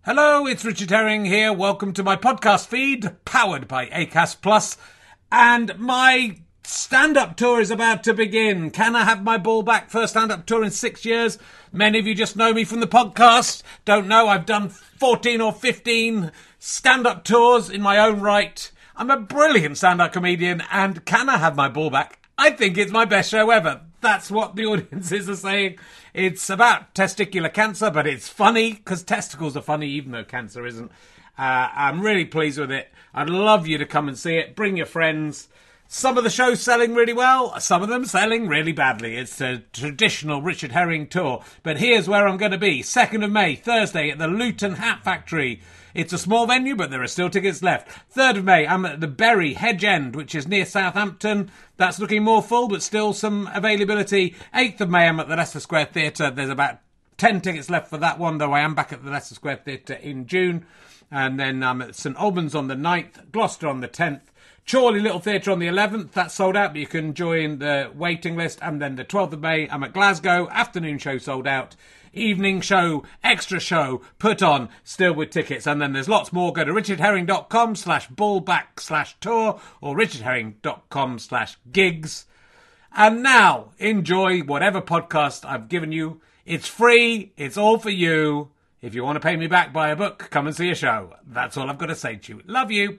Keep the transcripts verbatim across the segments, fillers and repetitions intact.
Hello, it's Richard Herring here. Welcome to my podcast feed, powered by Acast Plus. And my stand-up tour is about to begin. Can I have my ball back? First stand-up tour in six years. Many of you just know me from the podcast. Don't know, I've done fourteen or fifteen stand-up tours in my own right. I'm a brilliant stand-up comedian, and can I have my ball back? I think it's my best show ever. That's what the audiences are saying. It's about testicular cancer, but it's funny, because testicles are funny, even though cancer isn't. Uh, I'm really pleased with it. I'd love you to come and see it. Bring your friends. Some of the shows selling really well, some of them selling really badly. It's a traditional Richard Herring tour. But here's where I'm going to be. second of May, Thursday, at the Luton Hat Factory. It's a small venue, but there are still tickets left. third of May, I'm at the Bury Hedge End, which is near Southampton. That's looking more full, but still some availability. eighth of May, I'm at the Leicester Square Theatre. There's about ten tickets left for that one, though I am back at the Leicester Square Theatre in June. And then I'm at St Albans on the ninth, Gloucester on the tenth. Chorley Little Theatre on the eleventh, that's sold out, but you can join the waiting list. And then the twelfth of May, I'm at Glasgow, afternoon show sold out. Evening show, extra show, put on, still with tickets. And then there's lots more. Go to richardherring.com slash ballback slash tour or richardherring.com slash gigs. And now, enjoy whatever podcast I've given you. It's free, it's all for you. If you want to pay me back, buy a book, come and see a show. That's all I've got to say to you. Love you.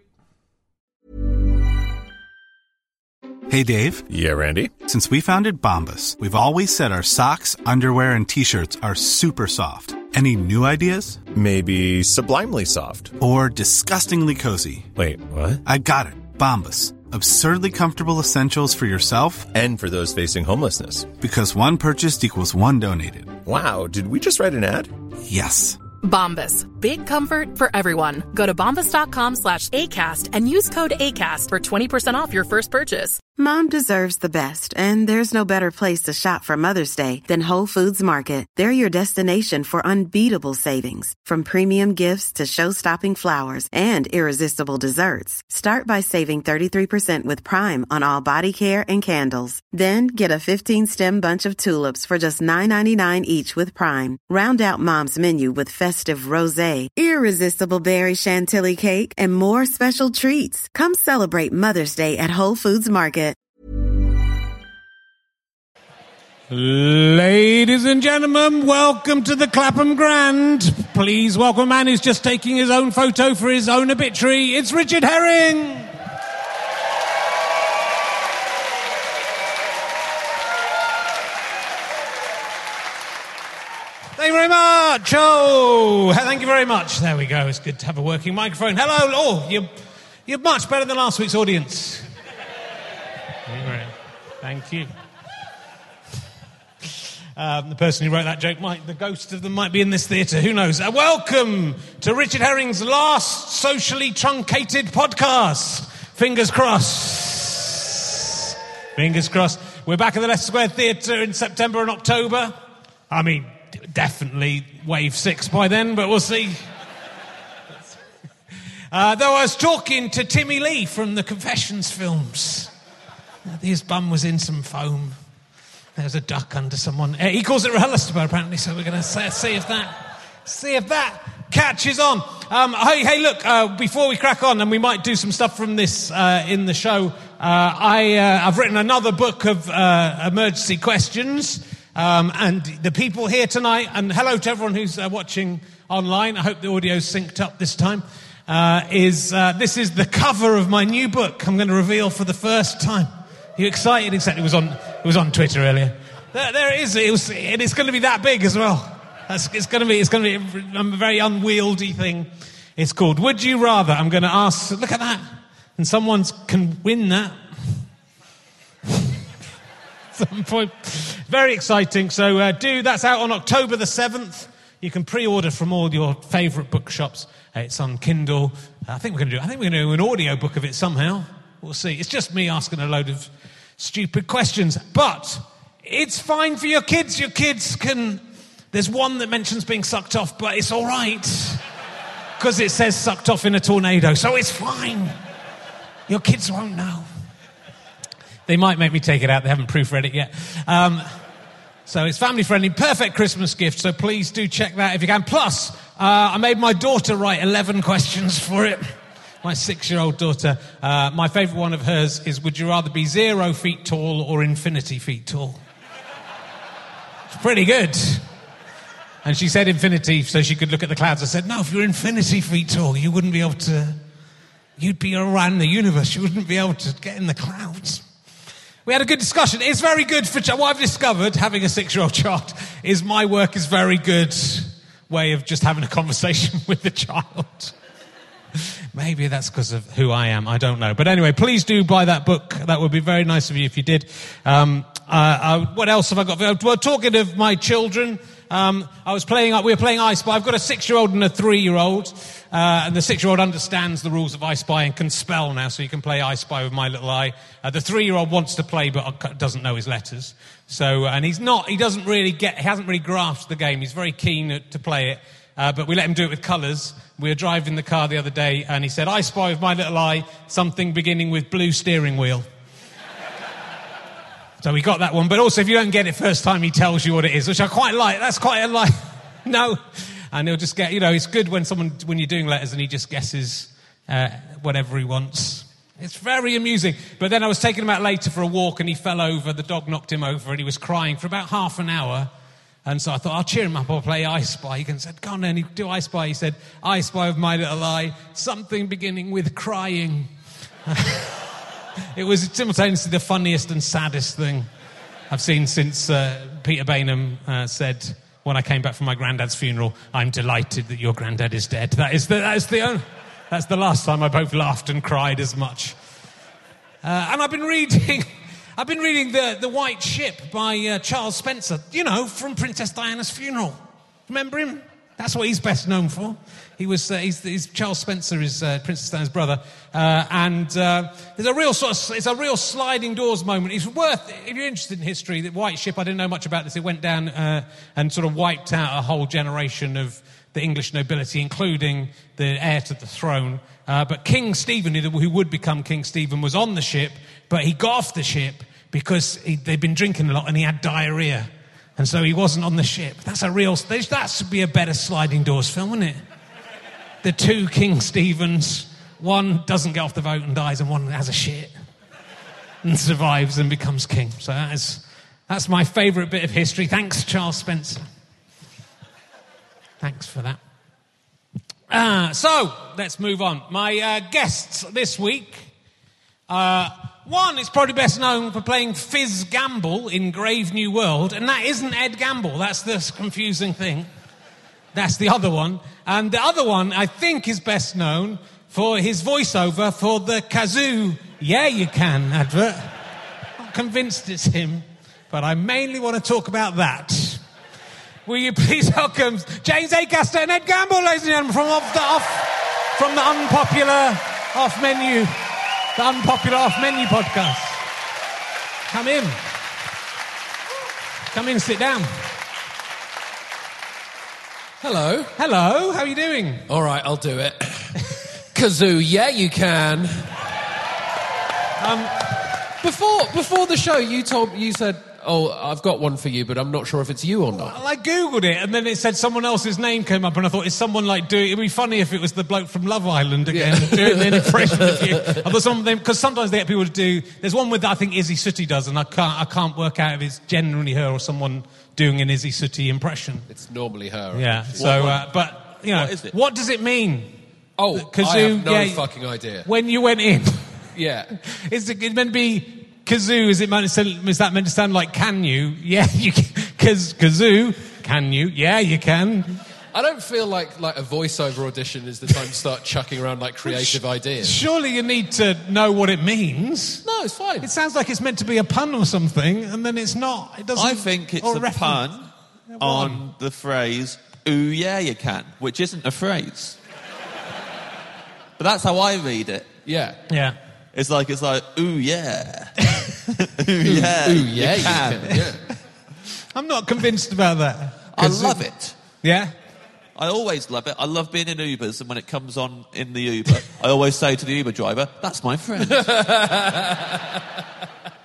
Hey, Dave. Yeah, Randy. Since we founded Bombas, we've always said our socks, underwear, and T-shirts are super soft. Any new ideas? Maybe sublimely soft. Or disgustingly cozy. Wait, what? I got it. Bombas. Absurdly comfortable essentials for yourself and for those facing homelessness. Because one purchased equals one donated. Wow, did we just write an ad? Yes. Bombas. Big comfort for everyone. Go to bombas.com slash ACAST and use code ACAST for twenty percent off your first purchase. Mom deserves the best, and there's no better place to shop for Mother's Day than Whole Foods Market. They're your destination for unbeatable savings, from premium gifts to show-stopping flowers and irresistible desserts. Start by saving thirty-three percent with Prime on all body care and candles. Then get a fifteen-stem bunch of tulips for just nine ninety-nine each with Prime. Round out Mom's menu with festive rosé, irresistible berry chantilly cake, and more special treats. Come celebrate Mother's Day at Whole Foods Market. Ladies and gentlemen, welcome to the Clapham Grand. Please welcome a man who's just taking his own photo for his own obituary. It's Richard Herring. Thank you very much. Oh, thank you very much. There we go. It's good to have a working microphone. Hello. Oh, you're, you're much better than last week's audience. Thank you. Um, the person who wrote that joke might, the ghost of them might be in this theatre. Who knows? Uh, welcome to Richard Herring's last socially truncated podcast. Fingers crossed. Fingers crossed. We're back at the Leicester Square Theatre in September and October. I mean, definitely wave six by then, but we'll see. Uh, though I was talking to Timmy Lee from the Confessions films. His bum was in some foam. There's a duck under someone. Uh, he calls it Relistober, apparently, so we're going to see if that see if that catches on. Um, hey, hey, look, uh, before we crack on, and we might do some stuff from this uh, in the show, uh, I, uh, I've written another book of uh, emergency questions, um, and the people here tonight, and hello to everyone who's uh, watching online. I hope the audio's synced up this time. Uh, is uh, this is the cover of my new book I'm going to reveal for the first time. Are you excited? Except it was on it was on Twitter earlier. There, there it is. It was, and it's going to be that big as well. That's, it's going to be it's going to be a, a very unwieldy thing. It's called Would You Rather. I'm going to ask. Look at that, and someone can win that. Some point. Very exciting. So uh, do that's out on October the seventh. You can pre-order from all your favourite bookshops. Uh, it's on Kindle. Uh, I think we're going to do. I think we're going to do an audio book of it somehow. We'll see. It's just me asking a load of stupid questions. But it's fine for your kids. Your kids can... There's one that mentions being sucked off, but it's all right. Because it says sucked off in a tornado. So it's fine. Your kids won't know. They might make me take it out. They haven't proofread it yet. Um, So it's family-friendly, perfect Christmas gift, so please do check that if you can. Plus, uh, I made my daughter write eleven questions for it. My six-year-old daughter. Uh, my favourite one of hers is, would you rather be zero feet tall or infinity feet tall? It's pretty good. And she said infinity so she could look at the clouds. I said, no, if you're infinity feet tall, you wouldn't be able to... You'd be around the universe. You wouldn't be able to get in the clouds. We had a good discussion. It's very good for... What I've discovered, having a six-year-old child, is my work is very good way of just having a conversation with the child. Maybe that's because of who I am. I don't know. But anyway, please do buy that book. That would be very nice of you if you did. Um, uh, uh, what else have I got? Well, talking of my children, um, I was playing. We were playing I Spy. I've got a six-year-old and a three-year-old, uh, and the six-year-old understands the rules of I Spy and can spell now, so you can play I Spy with my little eye. Uh, the three-year-old wants to play, but doesn't know his letters. So, and he's not. He doesn't really get. He hasn't really grasped the game. He's very keen to play it. Uh, but we let him do it with colours. We were driving the car the other day, and he said, I spy with my little eye something beginning with blue steering wheel. So we got that one. But also, if you don't get it first time, he tells you what it is, which I quite like. That's quite a like. No. And he'll just get, you know, it's good when someone, when you're doing letters and he just guesses uh, whatever he wants. It's very amusing. But then I was taking him out later for a walk, and he fell over. The dog knocked him over, and he was crying for about half an hour. And so I thought, I'll cheer him up, I'll play I Spy. He said, go on then, do I Spy. He said, I spy with my little eye, something beginning with crying. It was simultaneously the funniest and saddest thing I've seen since uh, Peter Bainham uh, said, when I came back from my granddad's funeral, I'm delighted that your granddad is dead. That is the, that is the, only, that's the last time I both laughed and cried as much. Uh, and I've been reading... I've been reading The, the White Ship by uh, Charles Spencer, you know, from Princess Diana's funeral. Remember him? That's what he's best known for. He was, uh, he's, he's, Charles Spencer is uh, Princess Diana's brother. Uh, and uh, there's a real sort of, it's a real sliding doors moment. It's worth, if you're interested in history, The White Ship, I didn't know much about this. It went down uh, and sort of wiped out a whole generation of the English nobility, including the heir to the throne. Uh, but King Stephen, who would become King Stephen, was on the ship, but he got off the ship because he, they'd been drinking a lot and he had diarrhea. And so he wasn't on the ship. That's a real... That should be a better sliding doors film, wouldn't it? The two King Stephens. One doesn't get off the boat and dies, and one has a shit and survives and becomes king. So that is, that's my favourite bit of history. Thanks, Charles Spencer. Thanks for that. Uh, so, let's move on. My uh, guests this week... Uh, one is probably best known for playing Fizz Gamble in Grave New World, and that isn't Ed Gamble. That's the confusing thing. That's the other one. And the other one, I think, is best known for his voiceover for the Kazoo Yeah You Can advert. Not convinced it's him, but I mainly want to talk about that. Will you please welcome James Acaster and Ed Gamble, ladies and gentlemen, from off the off, from the unpopular off menu. The Unpopular Off-Menu podcast. Come in. Come in, sit down. Hello. Hello, how are you doing? All right, I'll do it. Kazoo, yeah, you can. Um, before before the show, you told you said, oh, I've got one for you, but I'm not sure if it's you or not. Well, I Googled it, and then it said someone else's name came up, and I thought, is someone like doing... It'd be funny if it was the bloke from Love Island again, yeah. doing an impression of you. I thought some of them... Because sometimes they get people to do... There's one with, I think, Izzy Sooty does, and I can't I can't work out if it's genuinely her or someone doing an Izzy Sooty impression. It's normally her. Yeah, so... Uh, but, you know, what, is it? What does it mean? Oh, Kazoo, I have no yeah, fucking idea. When you went in... Yeah. Is it meant to be... Kazoo, is it meant to, is that meant to sound like can you? Yeah, you can. Kaz, kazoo, can you? Yeah, you can. I don't feel like like a voiceover audition is the time to start chucking around like creative ideas. Surely you need to know what it means. No, it's fine. It sounds like it's meant to be a pun or something, and then it's not. It doesn't. I think it's a reference. pun yeah, on the phrase "ooh yeah you can," which isn't a phrase. But that's how I read it. Yeah. Yeah. It's like, it's like, ooh, yeah. ooh, yeah. Ooh, yeah, you can. You can. Yeah. I'm not convinced about that. I love it. Yeah? I always love it. I love being in Ubers, and when it comes on in the Uber, I always say to the Uber driver, that's my friend.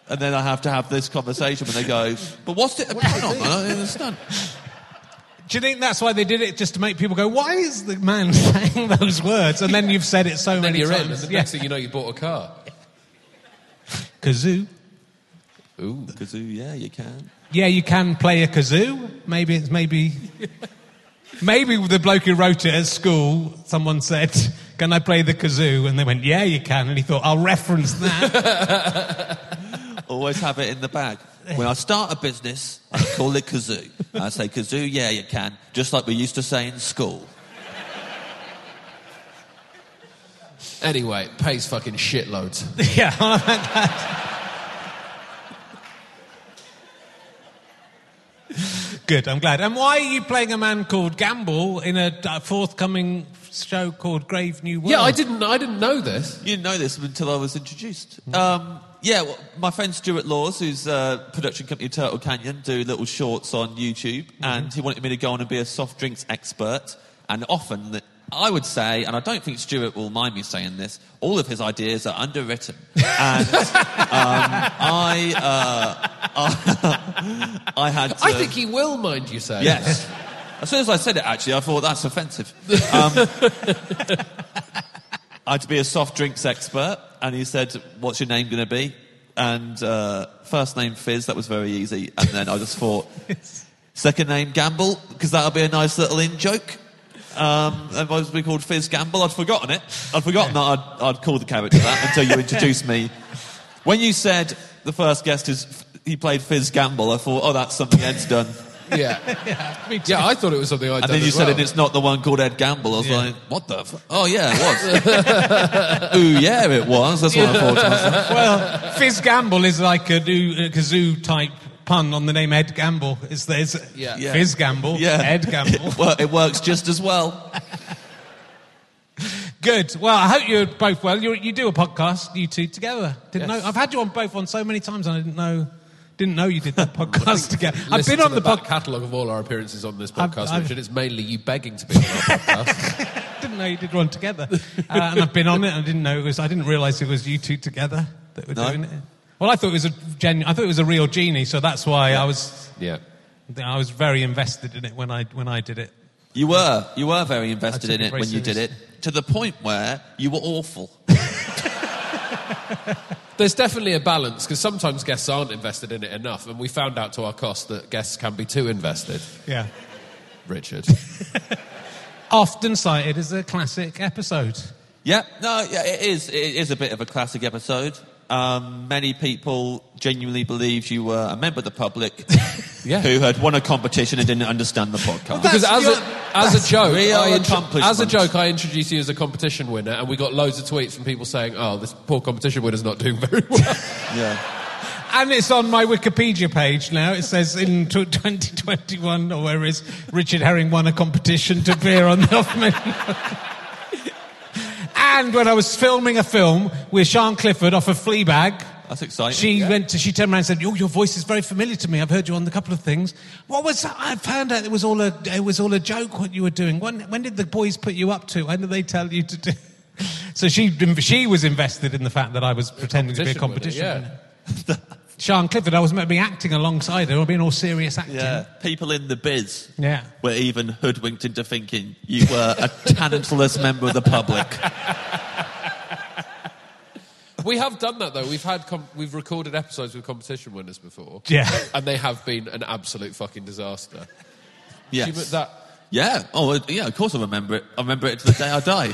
And then I have to have this conversation when they go, but what's it a pun on? I don't understand. Do you think that's why they did it, just to make people go, why is the man saying those words? And then you've said it so And then many you're in, times. and the Yeah. next thing you know, you bought a car. Kazoo. Ooh, kazoo, yeah, you can. Yeah, you can play a kazoo. Maybe it's maybe... Maybe the bloke who wrote it at school, someone said, can I play the kazoo? And they went, yeah, you can. And he thought, I'll reference that. Always have it in the bag. When I start a business, I call it kazoo. I say, kazoo, yeah, you can. Just like we used to say in school. Anyway, it pays fucking shitloads. Yeah, I've had that. Good, I'm glad. And why are you playing a man called Gamble in a uh, forthcoming show called Grave New World? Yeah, I didn't. I didn't know this. You didn't know this until I was introduced. Um, yeah, well, my friend Stuart Laws, who's a production company Turtle Canyon, do little shorts on YouTube, mm-hmm. and he wanted me to go on and be a soft drinks expert. And often, the, I would say, and I don't think Stuart will mind me saying this, all of his ideas are underwritten. And um, I, uh, I, I had. To, I think he will mind you saying. Yes. As soon as I said it, actually, I thought that's offensive. Um, I had to be a soft drinks expert, and he said, "What's your name going to be?" And uh, first name Fizz. That was very easy. And then I just thought, second name Gamble, because that'll be a nice little in joke. Um, and I was be called Fizz Gamble. I'd forgotten it. I'd forgotten that I'd, I'd called the character that until you introduced me. When you said the first guest is he played Fizz Gamble, I thought, oh, that's something Ed's done. Yeah. yeah, yeah, I thought it was something I'd and done. And then you as said, well. and it's not the one called Ed Gamble. I was yeah. like, what the fuck? Oh, yeah, it was. Ooh, yeah, it was. That's what I thought to myself. Well, Fizz Gamble is like a, new, a kazoo-type pun on the name Ed Gamble. It's, there's yeah. yeah. Fizz Gamble, yeah. Ed Gamble. Well, it works just as well. Good. Well, I hope you're both well. You you do a podcast, you two together. Didn't yes. know. I've had you on both on so many times, and I didn't know. Didn't know you did that podcast together. I've been on the, the back podcast catalogue of all our appearances on this podcast, I've, I've, Richard. It's mainly you begging to be on our podcast. Didn't know you did one together, uh, and I've been on it. And I didn't know it was. I didn't realise it was you two together that were no. doing it. Well, I thought it was a genu- I thought it was a real genie, so that's why yeah. I was. Yeah. I was very invested in it when I when I did it. You were. You were very invested in it it when you did it, to the point where you were awful. There's definitely a balance, because sometimes guests aren't invested in it enough, and we found out to our cost that guests can be too invested. Yeah. Richard. Often cited as a classic episode. Yeah, no, yeah, it is. It is a bit of a classic episode. Um, many people genuinely believed you were a member of the public yeah. who had won a competition and didn't understand the podcast. Well, because as a, as a joke, I intro- as a joke, I introduced you as a competition winner, and we got loads of tweets from people saying, "Oh, this poor competition winner's not doing very well." Yeah. And it's on my Wikipedia page now. It says in twenty twenty-one, or where is Richard Herring won a competition to appear on the off menu. And when I was filming a film with Sian Clifford off of Fleabag, that's exciting. She yeah. went to, she turned around and said, "Oh, your voice is very familiar to me. I've heard you on a couple of things." What was that? I found out it was all a it was all a joke what you were doing. When when did the boys put you up to? When did they tell you to do? So she she was invested in the fact that I was pretending to be a competition. Yeah. Sian Clifford, I was meant to be acting alongside her, or being all serious acting. Yeah, people in the biz yeah. were even hoodwinked into thinking you were a talentless member of the public. We have done that, though. We've had com- we've recorded episodes with competition winners before. Yeah. And they have been an absolute fucking disaster. Yes. Do you, that... Yeah. Oh, yeah, of course I remember it. I remember it to the day I die.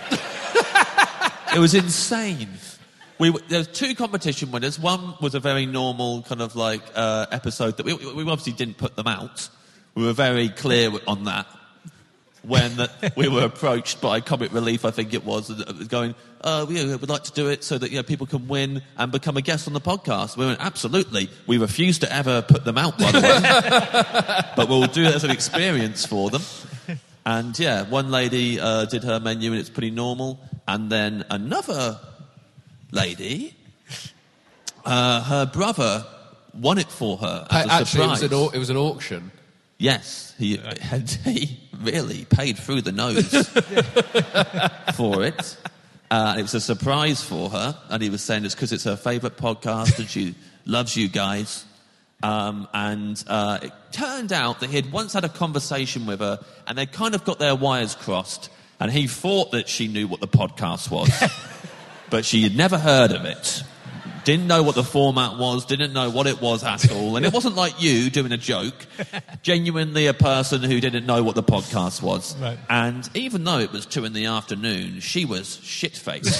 It was insane. We, there was two competition winners. One was a very normal kind of like uh, episode that we, we obviously didn't put them out. We were very clear on that when the, we were approached by Comic Relief, I think it was, going, "Oh, we would like to do it so that you know people can win and become a guest on the podcast." We went, "Absolutely." We refused to ever put them out, by the way, but we'll do it as an experience for them. And yeah, one lady uh, did her menu and it's pretty normal, and then another lady, uh, her brother won it for her as a Actually, surprise. it was, an au- it was an auction. Yes, he had, he really paid through the nose for it. Uh, it was a surprise for her, and he was saying it's because it's her favourite podcast, and she loves you guys. Um, and uh, it turned out that he had once had a conversation with her, and they kind of got their wires crossed, and he thought that she knew what the podcast was, but she had never heard of it. Didn't know what the format was, didn't know what it was at all. And it wasn't like you doing a joke. Genuinely a person who didn't know what the podcast was. Right. And even though it was two in the afternoon, she was shit-faced.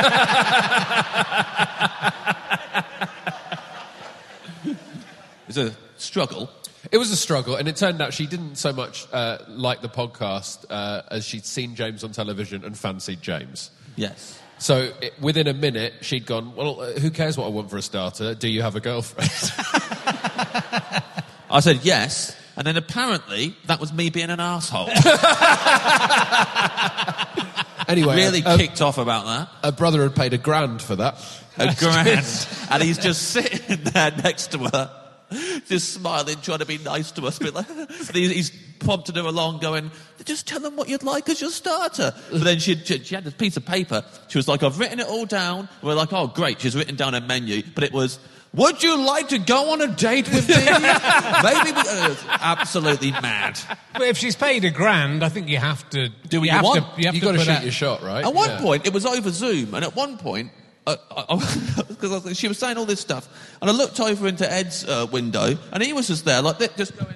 It's a struggle. It was a struggle, and it turned out she didn't so much uh, like the podcast uh, as she'd seen James on television and fancied James. Yes. So it, within a minute, she'd gone, well, uh, who cares what I want for a starter? Do you have a girlfriend? I said yes, and then apparently that was me being an arsehole. Anyway, really uh, kicked off about that. her brother had paid a grand for that. A grand. And he's just sitting there next to her, just smiling, trying to be nice to us. Like, and he's, he's prompting her along, going, just tell them what you'd like as your starter. But then she, she, she had this piece of paper. She was like, I've written it all down. And we're like, oh, great. She's written down a menu. But it was, would you like to go on a date with me? Maybe we... Uh, absolutely mad. But if she's paid a grand, I think you have to... Do what you have want. To, you have You to got to put shoot out- your shot, right? At one Yeah. point, it was over Zoom, and at one point, because uh, she was saying all this stuff, and I looked over into Ed's uh, window, and he was just there, like this, just going...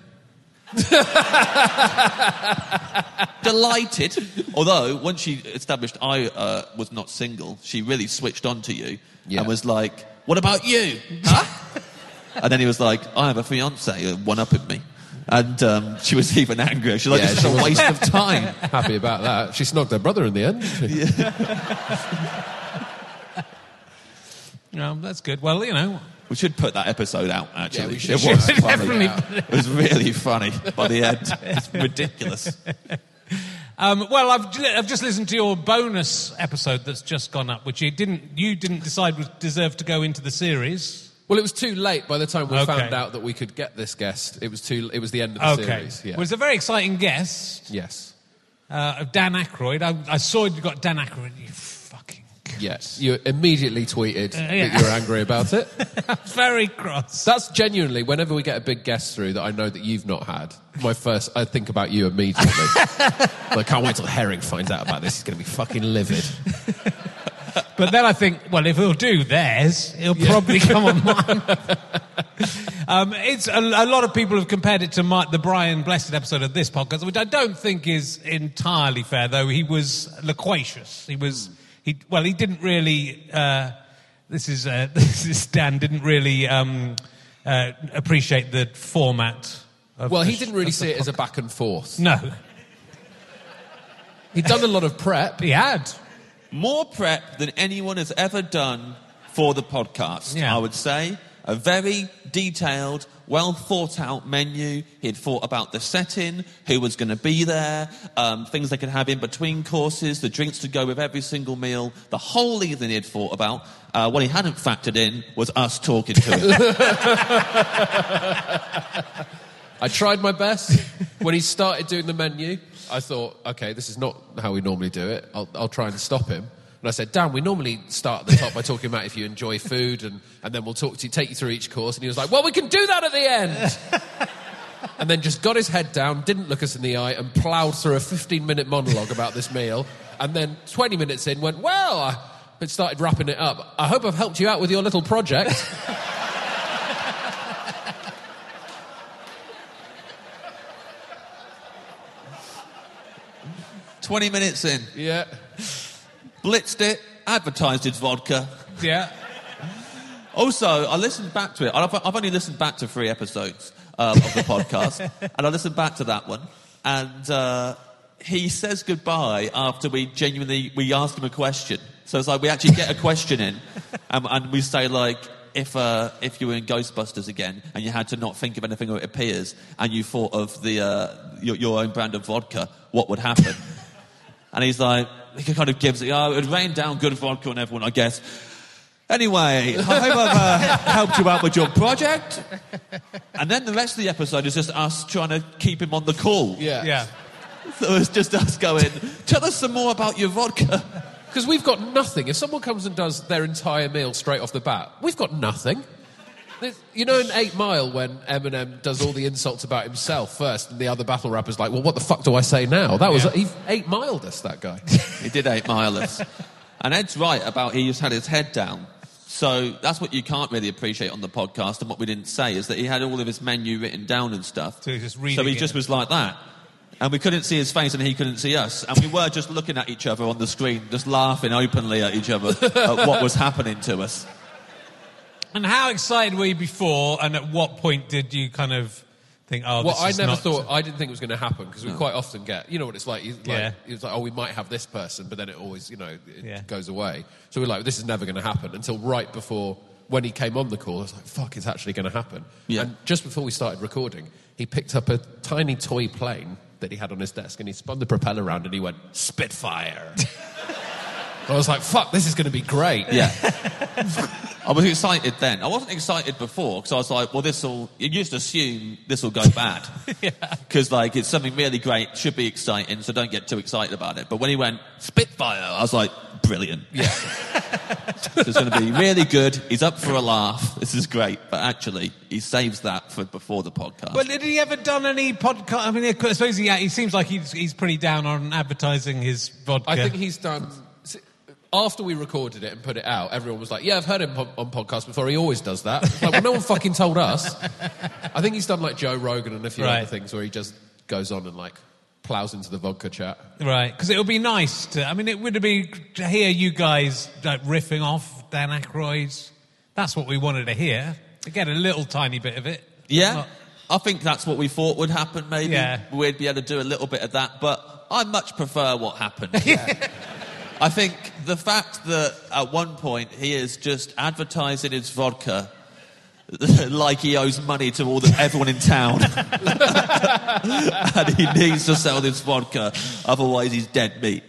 Delighted. Although, once she established I uh, was not single, she really switched on to you, Yeah. and was like, what about you? Huh? And then he was like, I have a fiancé, one-upping me. And um, she was even angrier. She's like, Yeah, this is she a was- waste of time. Happy about that. She snogged her brother in the end, didn't she? No, that's good. Well, you know... We should put that episode out, actually. Yeah, we should. It We was should funny. definitely- It was really funny by the end. It's ridiculous. Um, well, I've, ju- I've just listened to your bonus episode that's just gone up, which you didn't you didn't decide was deserved to go into the series. Well, it was too late by the time we Okay. found out that we could get this guest. It was too. It was the end of the Okay. series. Yeah. Well, it's a very exciting guest, Yes. uh, of Dan Aykroyd. I, I saw you got Dan Aykroyd. You fucking... Yes. You immediately tweeted Uh, yeah. that you were angry about it. very cross. That's genuinely, whenever we get a big guest through that I know that you've not had, my first, I think about you immediately. I can't wait till Herring finds out about this. He's going to be fucking livid. But then I think, well, if he'll do theirs, he'll probably come on mine. um, it's a, a lot of people have compared it to my, the Brian Blessed episode of this podcast, which I don't think is entirely fair. Though he was loquacious. He was he. Well, he didn't really. Uh, this is uh, this is Dan didn't really um, uh, appreciate the format. Of Well, the he sh- didn't really of the see it as a podcast. back and forth. No, He'd done a lot of prep. he had. More prep than anyone has ever done for the podcast, Yeah. I would say. A very detailed, well thought out menu. He'd thought about the setting, who was going to be there, um, things they could have in between courses, the drinks to go with every single meal. The whole evening he'd thought about. Uh, what he hadn't factored in was us talking to him. I tried my best. When he started doing the menu, I thought, okay, this is not how we normally do it. I'll, I'll try and stop him. And I said, Dan, we normally start at the top by talking about if you enjoy food, and, and then we'll talk to you, take you through each course. And he was like, well, we can do that at the end. And then just got his head down, didn't look us in the eye, and ploughed through a fifteen-minute monologue about this meal. And then twenty minutes in, went, well, I it started wrapping it up. I hope I've helped you out with your little project. Twenty minutes in. Yeah. Blitzed it, advertised his vodka. Yeah. Also, I listened back to it. I've, I've only listened back to three episodes um, of the podcast, and I listened back to that one. And uh, he says goodbye after we genuinely we asked him a question. So it's like we actually get a question in, and, and we say like, if uh, if you were in Ghostbusters again and you had to not think of anything when it appears, and you thought of the uh, your, your own brand of vodka, what would happen? And he's like, he kind of gives it, oh, it would rain down good vodka on everyone, I guess. Anyway, I hope I've uh, helped you out with your project. And then the rest of the episode is just us trying to keep him on the call. Yeah. Yeah. So it's just us going, tell us some more about your vodka. Because we've got nothing. If someone comes and does their entire meal straight off the bat, we've got nothing. This- You know in eight mile when Eminem does all the insults about himself first and the other battle rapper's like, well, what the fuck do I say now? That was... Yeah. He eight miled us, that guy. He did eight mile us. And Ed's right about he just had his head down. So that's what you can't really appreciate on the podcast, and what we didn't say is that he had all of his menu written down and stuff. So he was just reading So he it. just was like that. And we couldn't see his face and he couldn't see us. And we were just looking at each other on the screen, just laughing openly at each other at what was happening to us. And how excited were you before, and at what point did you kind of think, oh, Well, this I is never not... thought, I didn't think it was going to happen because we quite often get, you know what it's like, you- like Yeah. it's like, oh, we might have this person, but then it always, you know, it Yeah. goes away. So we're like, this is never going to happen until right before, when he came on the call, I was like, fuck, it's actually going to happen. Yeah. And just before we started recording, he picked up a tiny toy plane that he had on his desk and he spun the propeller around and he went, Spitfire. I was like, fuck, this is going to be great. Yeah. I was excited then. I wasn't excited before because I was like, well, this will... You just assume this will go bad. Because, like, it's something really great, should be exciting, so don't get too excited about it. But when he went, Spitfire, I was like, brilliant. Yeah. This is going to be really good. He's up for a laugh. This is great. But actually, he saves that for before the podcast. But did he ever done any podcast? I mean, I suppose he, yeah, he seems like he's, he's pretty down on advertising his vodka. I think he's done... After we recorded it and put it out, everyone was like, yeah, I've heard him on, on podcasts before. He always does that. It's like, well, no one fucking told us. I think he's done like Joe Rogan and a few Right. other things where he just goes on and like plows into the vodka chat. Right, because it would be nice to... I mean, it would be to hear you guys like, riffing off Dan Aykroyd. That's what we wanted to hear. To get a little tiny bit of it. Yeah, Not- I think that's what we thought would happen, maybe. Yeah. We'd be able to do a little bit of that, but I much prefer what happened. I think the fact that at one point he is just advertising his vodka like he owes money to all the, everyone in town. And he needs to sell this vodka, otherwise he's dead meat.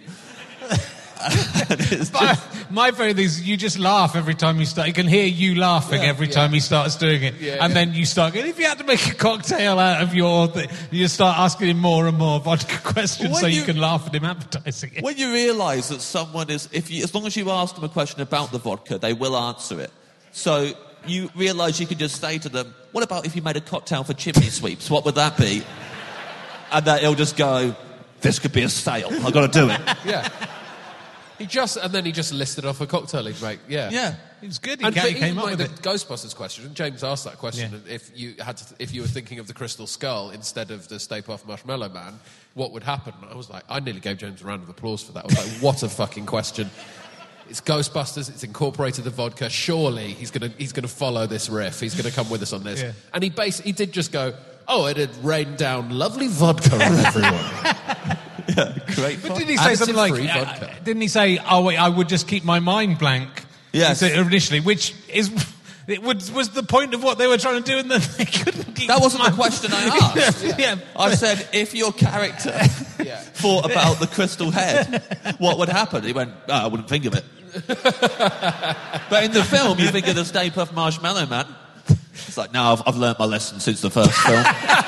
It's But just- my favourite thing is you just laugh every time you start. You can hear you laughing Yeah, every yeah. time he starts doing it. Yeah, and yeah. then you start going, if you had to make a cocktail out of your thing, you just start asking him more and more vodka questions When so you, you- can laugh at him advertising it. When you realise that someone is, if you, as long as you ask them a question about the vodka, they will answer it. So you realise you can just say to them, "What about if you made a cocktail for chimney sweeps? What would that be?" And that he'll just go, "This could be a sale. I've got to do it." Yeah. He just, and then he just listed off a cocktail he'd make. Yeah. Yeah. It was good. He, And ca- but he came even up like with the it. Ghostbusters question, and James asked that question, Yeah. if you had to, if you were thinking of the Crystal Skull instead of the Stay Puft Marshmallow Man, what would happen? I was like, I nearly gave James a round of applause for that. I was like, what a fucking question. It's Ghostbusters, it's incorporated the vodka, surely he's gonna he's gonna follow this riff, he's gonna come with us on this. Yeah. And he basically he did just go, oh, it had rained down lovely vodka on everyone. Great. But didn't he say something like, Additive-free uh, vodka. didn't he say, oh, wait, I would just keep my mind blank? Yes. He said initially, which is... It was, was the point of what they were trying to do, and then they couldn't keep That wasn't the my- question I asked. yeah. yeah. I said, if your character Yeah. thought about the crystal head, what would happen? He went, oh, I wouldn't think of it. But in the film, you think of the Stay Puft Marshmallow Man. It's like, no, I've, I've learnt my lesson since the first film.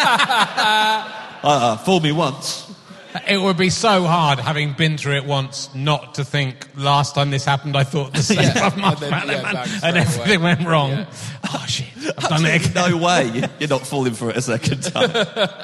uh, fool me once. It would be so hard, having been through it once, not to think, last time this happened, I thought the same Yeah. of And then, Marshmallow yeah, Man, bang, and straight everything away. went wrong. Yeah. Oh, shit, I've done it again. No way. You're not falling for it a second time.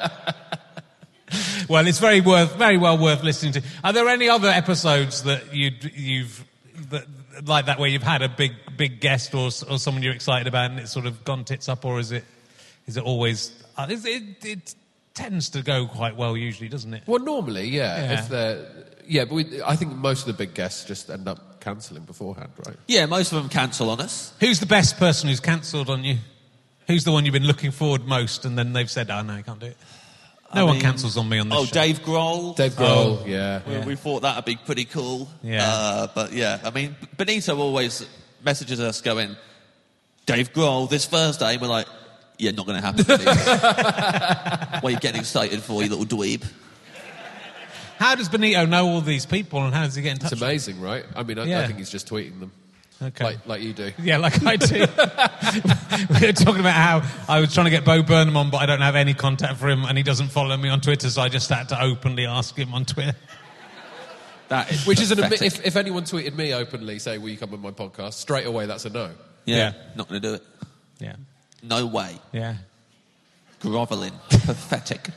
Well, it's very worth, very well worth listening to. Are there any other episodes that you you've that, like that where you've had a big big guest or or someone you're excited about and it's sort of gone tits up, or is it is it always uh, is it, it tends to go quite well usually, doesn't it? Well, normally, yeah. Yeah. If they're, yeah, but we, I think most of the big guests just end up cancelling beforehand, right? Yeah, most of them cancel on us. Who's the best person who's cancelled on you? Who's the one you've been looking forward most, and then they've said, "Oh no, I can't do it." No I one mean- cancels on me on this Oh, show. Dave Grohl. Dave Grohl, yeah. We, we thought that would be pretty cool. Yeah. Uh, but yeah, I mean, Benito always messages us going, Dave Grohl, this Thursday. We're like, yeah, not going to happen. Benito. What are you getting excited for, you little dweeb? How does Benito know all these people, and how does he get in touch? It's amazing, right? I mean, I, Yeah. I think he's just tweeting them. Okay. Like, like you do. Yeah, like I do. We were talking about how I was trying to get Bo Burnham on, but I don't have any contact for him, and he doesn't follow me on Twitter, so I just had to openly ask him on Twitter. That is Which is an admi- pathetic. if, if anyone tweeted me openly, say, will you come on my podcast? Straight away, that's a no. Yeah, Yeah. not going to do it. Yeah. no way. Yeah. Groveling. Pathetic.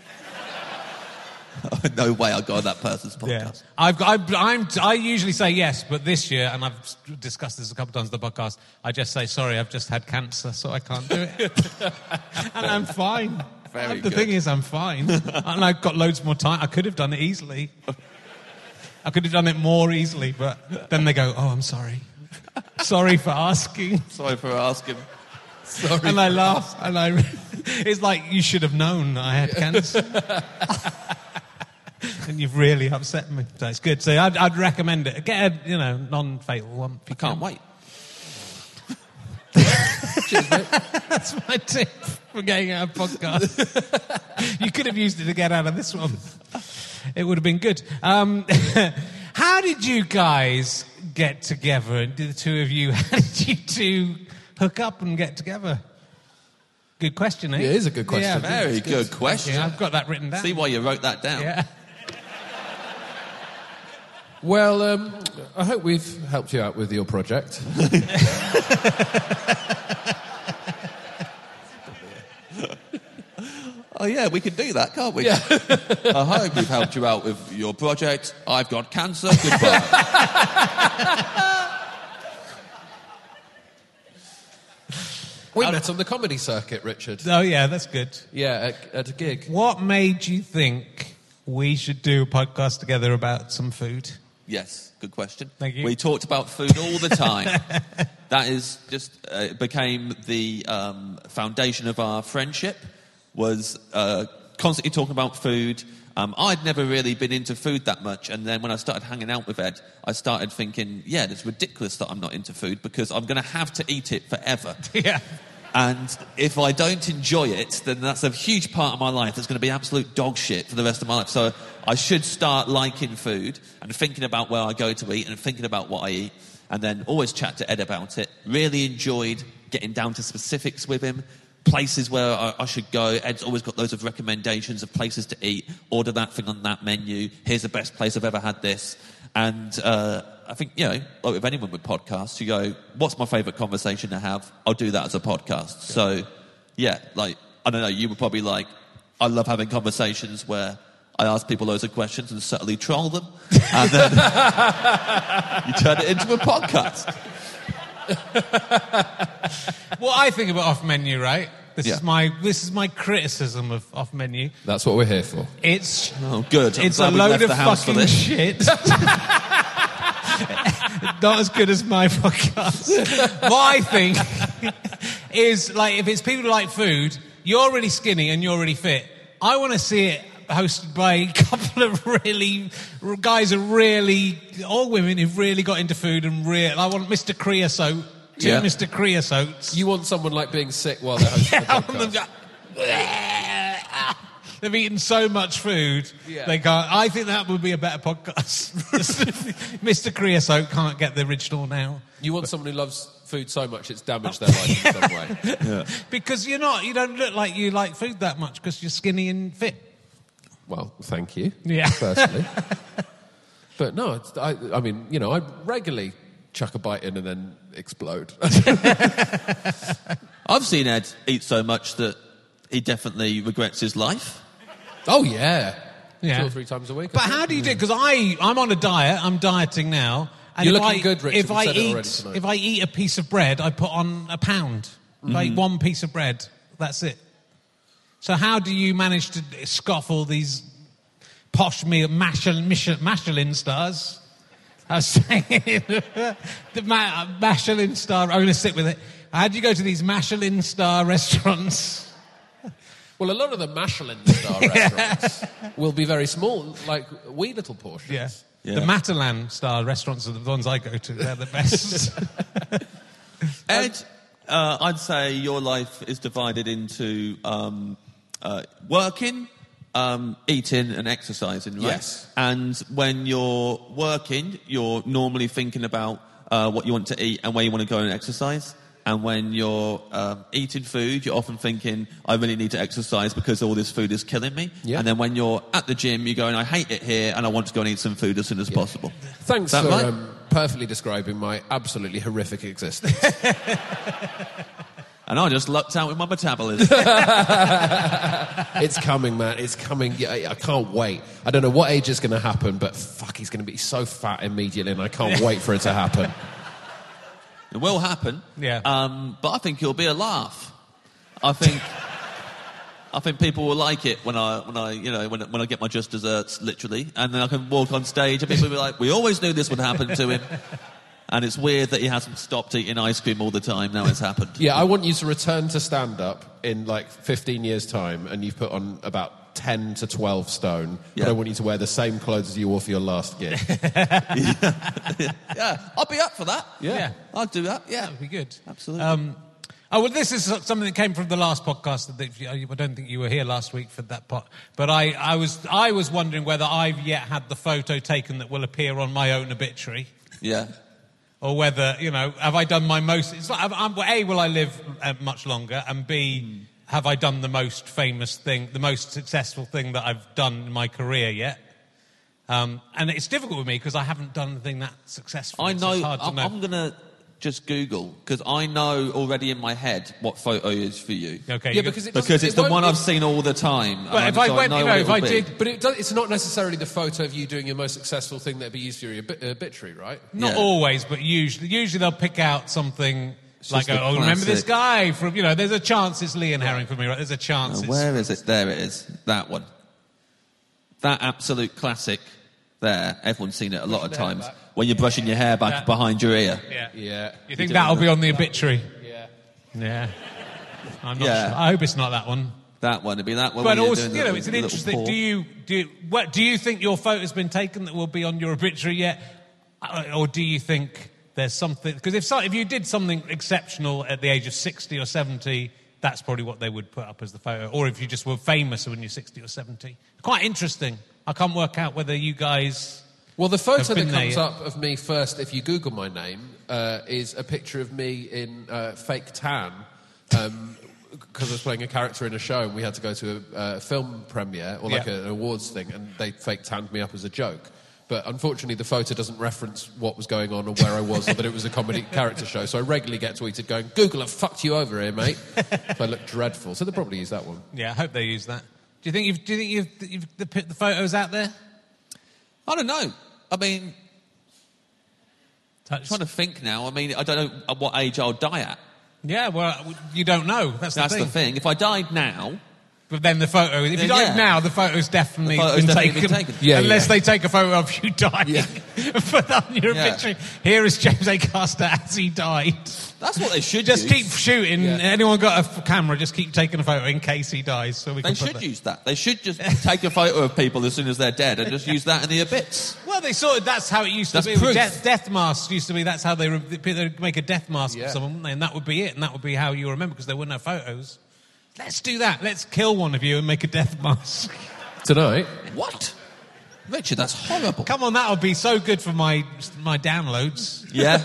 No way I'll go on that person's podcast. Yeah. I've got, I've, I'm, I usually say yes, but this year, and I've discussed this a couple of times on the podcast, I just say, sorry, I've just had cancer, so I can't do it. And I'm fine. Very the good. thing is, I'm fine. And I've got loads more time. I could have done it easily. I could have done it more easily, but then they go, oh, I'm sorry. Sorry for asking. Sorry for asking. Sorry. And I laugh, and I... It's like, you should have known I had cancer. And you've really upset me. So it's good. So I'd, I'd recommend it. Get a, you know, non-fatal one. I can't wait. Cheers, mate. That's my tip for getting out of podcast. You could have used it to get out of this one. It would have been good. Um, how did you guys get together? And the two of you, how did you two hook up and get together? Good question, eh? Yeah, it is a good question. Yeah, Very good question. Yeah, I've got that written down. See why you wrote that down. Yeah. Well, um, I hope we've helped you out with your project. Oh, yeah, we can do that, can't we? Yeah. I hope we've helped you out with your project. I've got cancer. Goodbye. We met on the comedy circuit, Richard. Oh, yeah, that's good. Yeah, at, at a gig. What made you think we should do a podcast together about some food? Yes, good question. Thank you. We talked about food all the time. That is just uh, became the um, foundation of our friendship. Was uh, constantly talking about food. Um, I'd never really been into food that much, and then when I started hanging out with Ed, I started thinking, yeah, it's ridiculous that I'm not into food because I'm going to have to eat it forever. Yeah. And if I don't enjoy it, then that's a huge part of my life that's going to be absolute dog shit for the rest of my life. So I should start liking food and thinking about where I go to eat and thinking about what I eat, and then always chat to Ed about it. Really enjoyed getting down to specifics with him. Places where I, I should go. Ed's always got loads of recommendations of places to eat. Order that thing on that menu. Here's the best place I've ever had this. And uh, I think, you know, like with anyone with podcasts, you go, what's my favourite conversation to have? I'll do that as a podcast. Yeah. So, yeah, like, I don't know, you were probably like, I love having conversations where I ask people loads of questions and subtly troll them. And then you turn it into a podcast. What I think about off menu, right? This Yeah. is my this is my criticism of off menu. That's what we're here for. It's Oh, good. I'm it's a glad we load left of the house for fucking this. shit. Not as good as my podcast. What I think is, like, if it's people who like food, you're really skinny and you're really fit. I want to see it hosted by a couple of really guys who really, or women who've really got into food and real. I want Mister Creosote, two Yeah. Mister Creosotes. You want someone like being sick while they're hosting I the want them podcast. to- They've eaten so much food, Yeah. they can't. I think that would be a better podcast. Mister Creosote can't get the original now. You want someone who loves food so much it's damaged their life in some way. Because you're not, you don't look like you like food that much because you're skinny and fit. Well, thank you. Yeah. Firstly. But no, it's, I, I mean, you know, I regularly chuck a bite in and then explode. I've seen Ed eat so much that he definitely regrets his life. Oh, yeah. Yeah. Two or three times a week. But how do you do it? Because I, I'm on a diet, I'm dieting now. And You're if looking I, good, Richard. If We've I, said it already eat, tonight. if I eat a piece of bread, I put on a pound. If I eat one piece of bread, that's it. So how do you manage to scoff all these posh meal, Michelin, Michelin stars? I was saying, the Ma- Michelin star, I'm going to sit with it. How do you go to these Michelin star restaurants? Well, a lot of the Michelin star restaurants will be very small, like wee little portions. Yeah. Yeah. The Matalan star restaurants are the ones I go to. They're the best. Ed, uh, I'd say your life is divided into um, uh, working, um, eating and exercising, right? Yes. And when you're working, you're normally thinking about uh, what you want to eat and where you want to go and exercise. And when you're um, eating food, you're often thinking, I really need to exercise because all this food is killing me. Yeah. And then when you're at the gym, you're going, I hate it here and I want to go and eat some food as soon as possible. Thanks Is that for right? um, perfectly describing my absolutely horrific existence. And I just lucked out with my metabolism. It's coming, man. It's coming. Yeah, I can't wait. I don't know what age it's going to happen, but fuck, he's going to be so fat immediately, and I can't wait for it to happen. It will happen. Yeah. Um, but I think it'll be a laugh. I think... I think people will like it when I, when I, you know, when, when I get my just desserts, literally, and then I can walk on stage and people will be like, "We always knew this would happen to him," and it's weird that he hasn't stopped eating ice cream all the time. Now it's happened. Yeah, I want you to return to stand-up in like fifteen years' time, and you've put on about ten to twelve stone. Yeah. But I want you to wear the same clothes as you wore for your last gig. Yeah, I'll be up for that. Yeah. Yeah. I'll do that. Yeah, That'd be good. Absolutely. Um, oh, well, this is something that came from the last podcast. That I don't think you were here last week for that part. But I, I was I was wondering whether I've yet had the photo taken that will appear on my own obituary. Yeah. Or whether, you know, have I done my most... It's like, I'm, A, will I live uh, much longer? And B, mm. have I done the most famous thing, the most successful thing that I've done in my career yet? Um, and it's difficult with me because I haven't done anything that successful. I know, so it's hard to I'm, know. I'm going to just Google, because I know already in my head what photo is for you. Okay. Yeah, you because go, it Because it's it the won't one be- I've seen all the time. But and if I so went, know you what know, it if will I be. did... But it does, it's not necessarily the photo of you doing your most successful thing that'd be used for your obi- obituary, right? Not Yeah. always, but usually. Usually they'll pick out something like, just a oh, remember this classic. guy from, you know, there's a chance it's Lee and Herring for me, right? There's a chance Oh, it's... where is it? There it is. That one. That absolute classic there. Everyone's seen it a lot of Brushing the hair times. back. When you're brushing your hair back Yeah. behind your ear. Yeah. Yeah. You think doing that'll that? be on the obituary? Yeah. Yeah. I'm not Yeah. sure. I hope it's not that one. That one. It'd be that one. But where you're also, doing you the know, it's an little interesting... paw. Do you, do you, what, do you think your photo's been taken that will be on your obituary yet? Uh, Or do you think there's something... Because if, so, if you did something exceptional at the age of sixty or seventy, that's probably what they would put up as the photo. Or if you just were famous when you're sixty or seventy. Quite interesting. I can't work out whether you guys... Well, the photo Have that been there comes yet. up of me first, if you Google my name, uh, is a picture of me in uh, fake tan, um, because I was playing a character in a show and we had to go to a uh, film premiere, or like Yeah. a, an awards thing, and they fake tanned me up as a joke. But unfortunately, the photo doesn't reference what was going on or where I was, or that it was a comedy character show. So I regularly get tweeted going, "Google have fucked you over here, mate." So I look dreadful. So they'll probably use that one. Yeah, I hope they use that. Do you think you've, do you think you've, you've the, the photos out there? I don't know. I mean, I'm Touch- trying to think now. I mean, I don't know at what age I'll die at. Yeah, well, you don't know. That's the That's thing. the thing. If I died now... But then the photo, if you Then, died yeah. now, the photo's definitely, The photo's been, definitely taken, been taken. Yeah, Unless yeah. they take a photo of you dying. Yeah. Put that on your Yeah. obituary. Here is James Acaster as he died. That's what they should Just use. keep shooting. Yeah. Anyone got a f- camera, just keep taking a photo in case he dies. So we They can put should that. use that. They should just take a photo of people as soon as they're dead and just use that in the obits. Well, they sort of, that's how it used to That's be. proof. Death, death masks used to be, that's how they, re- they'd make a death mask Yeah. of someone, wouldn't they? And that would be it. And that would be how you remember, because there were no photos. Let's do that. Let's kill one of you and make a death mask. Tonight? What? Richard, that's horrible. Come on, that would be so good for my my downloads. Yeah.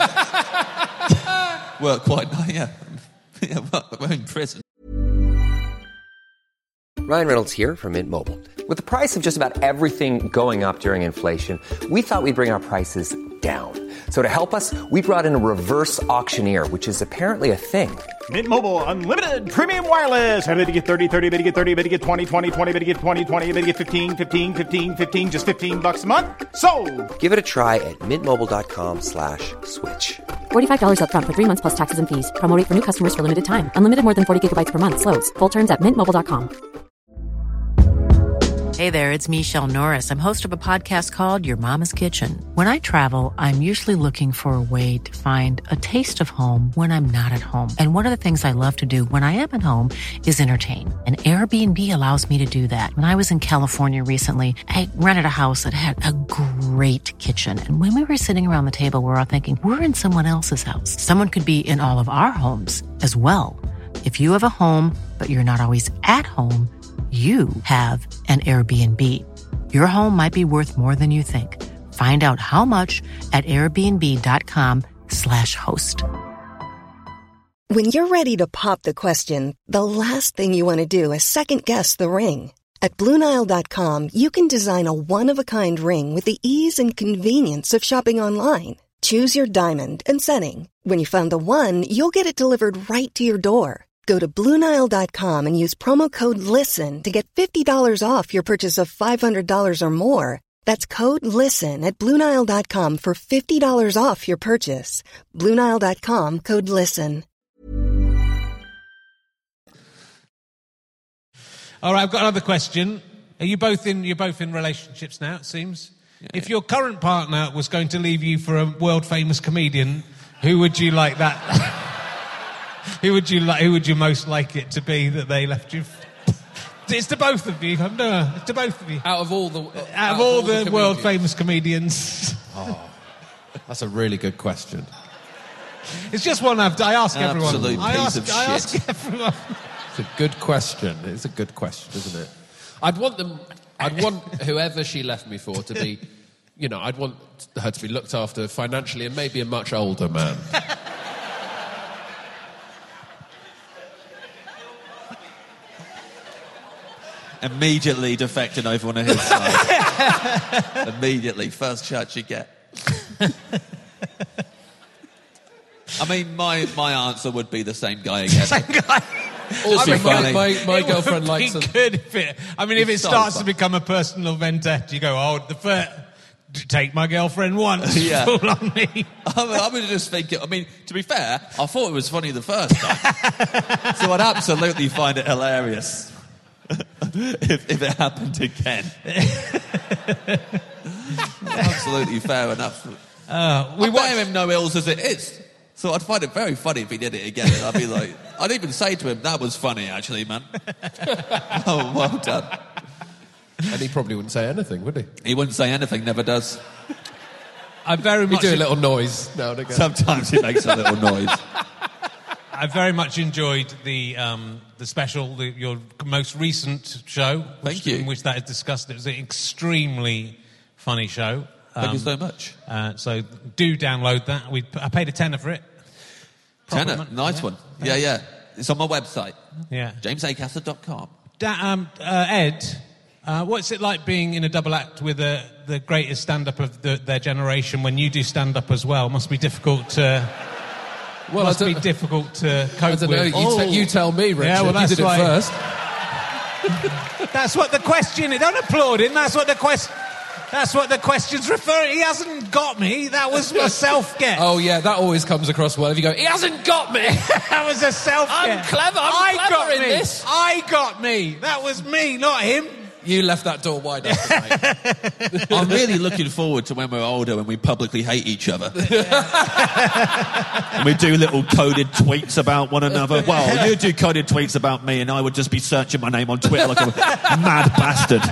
Work quite nice, yeah. Yeah, well, we're in prison. Ryan Reynolds here from Mint Mobile. With the price of just about everything going up during inflation, we thought we'd bring our prices down. So to help us, we brought in a reverse auctioneer, which is apparently a thing. Mint Mobile Unlimited Premium Wireless. How to get thirty, thirty, how to get thirty, how to get twenty, twenty, twenty, how to get twenty, twenty, how to get fifteen, fifteen, fifteen, fifteen, just fifteen bucks a month? Sold! Give it a try at mintmobile.com slash switch. forty-five dollars up front for three months plus taxes and fees. Promo rate for new customers for limited time. Unlimited more than forty gigabytes per month. Slows full terms at mint mobile dot com. Hey there, it's Michelle Norris. I'm host of a podcast called Your Mama's Kitchen. When I travel, I'm usually looking for a way to find a taste of home when I'm not at home. And one of the things I love to do when I am at home is entertain. And Airbnb allows me to do that. When I was in California recently, I rented a house that had a great kitchen. And when we were sitting around the table, we were all thinking, we're in someone else's house. Someone could be in all of our homes as well. If you have a home, but you're not always at home, you have an Airbnb. Your home might be worth more than you think. Find out how much at airbnb.com slash host. When you're ready to pop the question, the last thing you want to do is second-guess the ring. At Blue Nile dot com, you can design a one-of-a-kind ring with the ease and convenience of shopping online. Choose your diamond and setting. When you find the one, you'll get it delivered right to your door. Go to Blue Nile dot com and use promo code LISTEN to get fifty dollars off your purchase of five hundred dollars or more. That's code LISTEN at Blue Nile dot com for fifty dollars off your purchase. Blue Nile dot com, code LISTEN. All right, I've got another question. Are you both in, you're both in relationships now, it seems? Yeah, if yeah. your current partner was going to leave you for a world-famous comedian, who would you like that... Who would you like? Who would you most like it to be that they left you? It's to both of you. No, it's to both of you. Out of all the out, out of all, all the, the world famous comedians. Oh, that's a really good question. It's just one I've. I ask everyone. Absolute I piece ask, of I shit. ask everyone. It's a good question. It's a good question, isn't it? I'd want them. I'd want whoever she left me for to be. You know, I'd want her to be looked after financially and maybe a much older man. Immediately defecting over on his side. Immediately, first shot you get. I mean, my, my answer would be the same guy again. Same guy. Also I mean, funny. My, my, my it girlfriend would likes be them. good if it, I mean, if it It's so starts fun. to become a personal vendetta, you go, oh, the first, take my girlfriend once, Yeah. fall on me. I, mean, I was just thinking, I mean, to be fair, I thought it was funny the first time. So I'd absolutely find it hilarious if, if it happened again. Absolutely fair enough. Uh, we I watched... bear him no ills as it is. So I'd find it very funny if he did it again. And I'd be like, I'd even say to him, that was funny, actually, man. Oh, well done. And he probably wouldn't say anything, would he? He wouldn't say anything, never does. I very He'd much... do a little noise now and again. Sometimes he makes a little noise. I very much enjoyed the um, the special, the, your most recent show. Thank which, you. In which that is discussed. It was an extremely funny show. Thank Um, you so much. Uh, so do download that. We I paid a tenner for it. Proper Tenner, money. nice Yeah. one. Yeah, yeah. It's on my website. Yeah. james acaster dot com. Da- um, uh, Ed, uh, what's it like being in a double act with uh, the greatest stand-up of the, their generation when you do stand-up as well? Must be difficult to... Well, must I be don't- difficult to cope I don't know. with. You, te- you tell me, Richard. Yeah, well, that's you did why- it first. That's what the question is. Don't applaud him. That's what the question... That's what the question's referring. He hasn't got me. That was my self-get. Oh, yeah, that always comes across well. If you go, he hasn't got me. That was a self-get. I'm clever. I'm I clever got in me. this. I got me. That was me, not him. You left that door wide open, mate. I'm really looking forward to when we're older and we publicly hate each other. And we do little coded tweets about one another. Well, you do coded tweets about me and I would just be searching my name on Twitter like a mad bastard.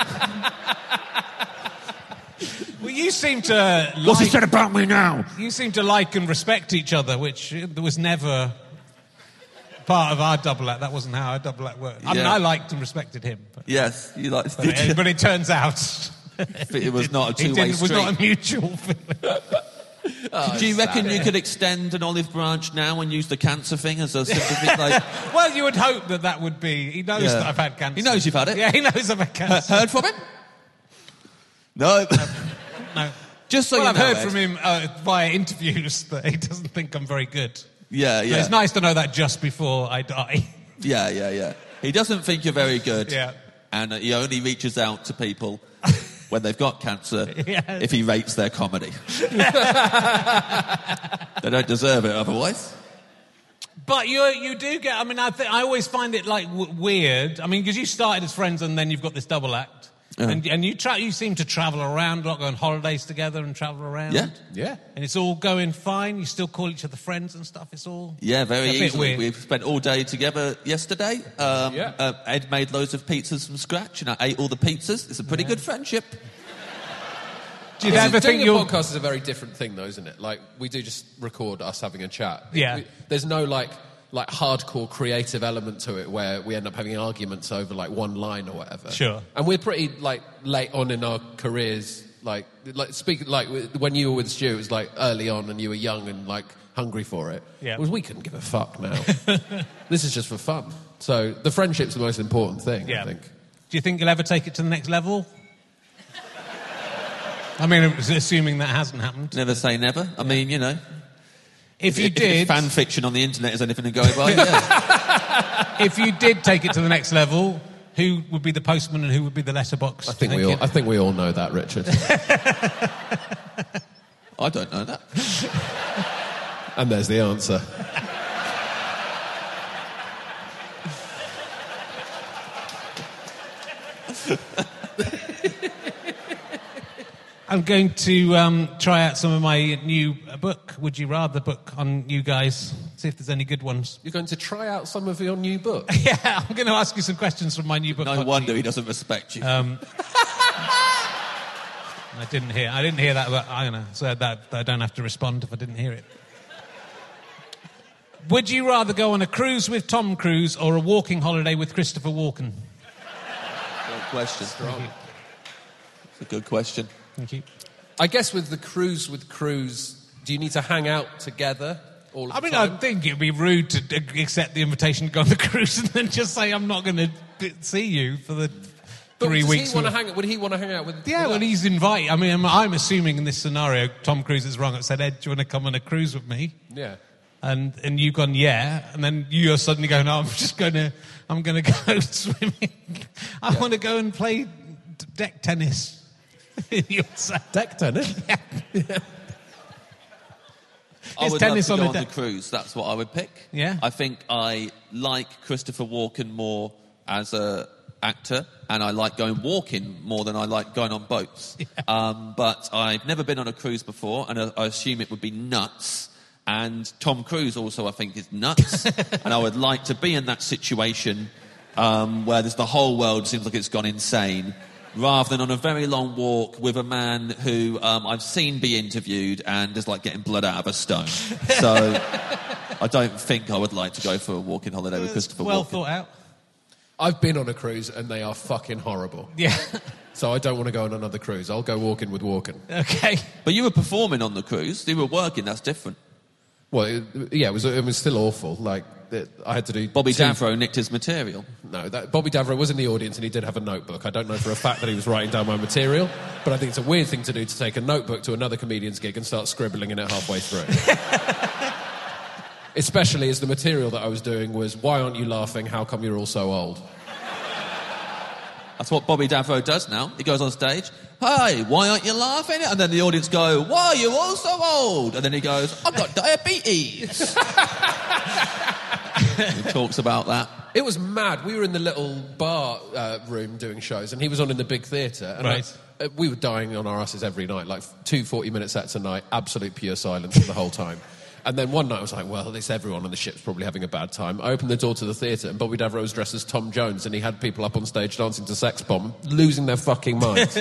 Well, you seem to like... What's he said about me now? You seem to like and respect each other, which uh, was never part of our double act. That wasn't how our double act worked. I mean, Yeah. I liked and respected him. But, Yes, you like. but, it, but it turns out... it was not a it two-way didn't- It was street. not a mutual feeling. Oh, Do you it's reckon sad. you could extend an olive branch now and use the cancer thing as a sympathy? Like, Well, you would hope that that would be... He knows Yeah. that I've had cancer. He knows you've had it. Yeah, he knows I've had he- cancer. heard from him? No. No. Just so well, you I've know, heard Ed. from him uh, via interviews that he doesn't think I'm very good. Yeah, So yeah. it's nice to know that just before I die. Yeah, yeah, yeah. He doesn't think you're very good. Yeah. And uh, he only reaches out to people when they've got cancer Yes. if he rates their comedy. They don't deserve it otherwise. But you you do get... I mean, I think I always find it, like, w- weird. I mean, because you started as friends and then you've got this double act. Uh-huh. And, and you tra- you seem to travel around, like go on holidays together and travel around. Yeah. Yeah. And it's all going fine. You still call each other friends and stuff. It's all... Yeah, very a bit easily. weird. We've spent all day together yesterday. Um, Yeah. uh, Ed made loads of pizzas from scratch and I ate all the pizzas. It's a pretty good friendship. Do you It's- ever doing think a you're... podcast is a very different thing, though, isn't it? Like, we do just record us having a chat. Yeah. We- there's no, like, like hardcore creative element to it where we end up having arguments over, like, one line or whatever. Sure. And we're pretty, like, late on in our careers. Like, like speak, like, when you were with Stu, it was, like, early on and you were young and, like, hungry for it. Yeah. Whereas we couldn't give a fuck now. This is just for fun. So the friendship's the most important thing, Yeah. I think. Do you think you'll ever take it to the next level? I mean, assuming that hasn't happened. Never say never. I mean, you know. If you if, did... If fan fiction on the internet is anything to go by, yeah. if you did take it to the next level, who would be the postman and who would be the letterbox? I think we all. I think we all know that, Richard. I don't know that. And there's the answer. I'm going to um, try out some of my new book, Would You Rather book, on you guys. See if there's any good ones. You're going to try out some of your new book? Yeah, I'm going to ask you some questions from my new book. No wonder he doesn't respect you. Um, I didn't hear. I didn't hear that. But I don't know. So that I don't have to respond if I didn't hear it. Would you rather go on a cruise with Tom Cruise or a walking holiday with Christopher Walken? Good question. It's a good question. Thank you. I guess with the cruise with Cruise, do you need to hang out together all the I mean, time? I think it'd be rude to accept the invitation to go on the cruise and then just say I'm not going to see you for the but three does weeks. He wanna hang, would he want to hang out with? Yeah, with well, us? he's invited. I mean, I'm, I'm assuming in this scenario, Tom Cruise is wrong. I said, Ed, do you want to come on a cruise with me? Yeah. And and you've gone, yeah, and then you're suddenly going, no, I'm just going to, I'm going to go swimming. I Yeah. want to go and play d- deck tennis. You'll say. Deck tennis? Yeah. I It's would tennis love to on go the on deck. the cruise. That's what I would pick. Yeah? I think I like Christopher Walken more as a actor, and I like going walking more than I like going on boats. Yeah. Um, but I've never been on a cruise before, and I, I assume it would be nuts. And Tom Cruise also, I think, is nuts. And I would like to be in that situation um, where there's the whole world seems like it's gone insane, rather than on a very long walk with a man who um, I've seen be interviewed and is like getting blood out of a stone. So I don't think I would like to go for a walking holiday with Christopher Well Walken. thought out. I've been on a cruise and they are fucking horrible. Yeah. So I don't want to go on another cruise. I'll go walking with Walken. Okay. But you were performing on the cruise. You were working. That's different. Well, it, yeah, it was it was still awful. Like it, I had to do. Bobby two- Davro nicked his material. No, that, Bobby Davro was in the audience and he did have a notebook. I don't know for a fact that he was writing down my material, but I think it's a weird thing to do to take a notebook to another comedian's gig and start scribbling in it halfway through. Especially as the material that I was doing was, why aren't you laughing? How come you're all so old? That's what Bobby Davro does now. He goes on stage, hey, why aren't you laughing? And then the audience go, why are you all so old? And then he goes, I've got diabetes. He talks about that. It was mad. We were in the little bar uh, room doing shows, and he was on in the big theatre. And Right. I, uh, we were dying on our asses every night, like two forty-minute sets a night, absolute pure silence the whole time. And then one night I was like, well, at least everyone on the ship's probably having a bad time. I opened the door to the theatre, and Bobby Davro was dressed as Tom Jones, and he had people up on stage dancing to Sex Bomb, losing their fucking minds.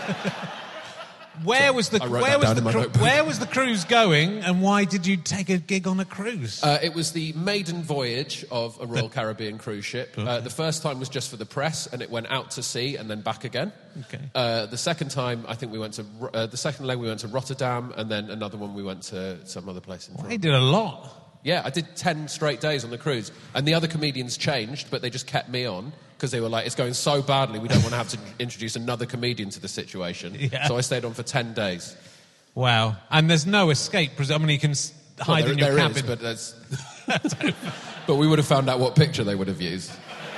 Where was the I wrote where that was down the in my cru- notebook. where was the cruise going, and why did you take a gig on a cruise? Uh, it was the maiden voyage of a Royal Caribbean cruise ship. Uh, the first time was just for the press, and it went out to sea and then back again. Okay. Uh, the second time, I think we went to Ro- uh, the second leg we went to Rotterdam, and then another one we went to some other place in France. They did a lot. Yeah, I did ten straight days on the cruise, and the other comedians changed, but they just kept me on because they were like, "It's going so badly, we don't want to have to introduce another comedian to the situation." Yeah. So I stayed on for ten days. Wow. And there's no escape. pres- I mean, you can s- hide Well, in there, your there cabin. is, but that's. But we would have found out what picture they would have used.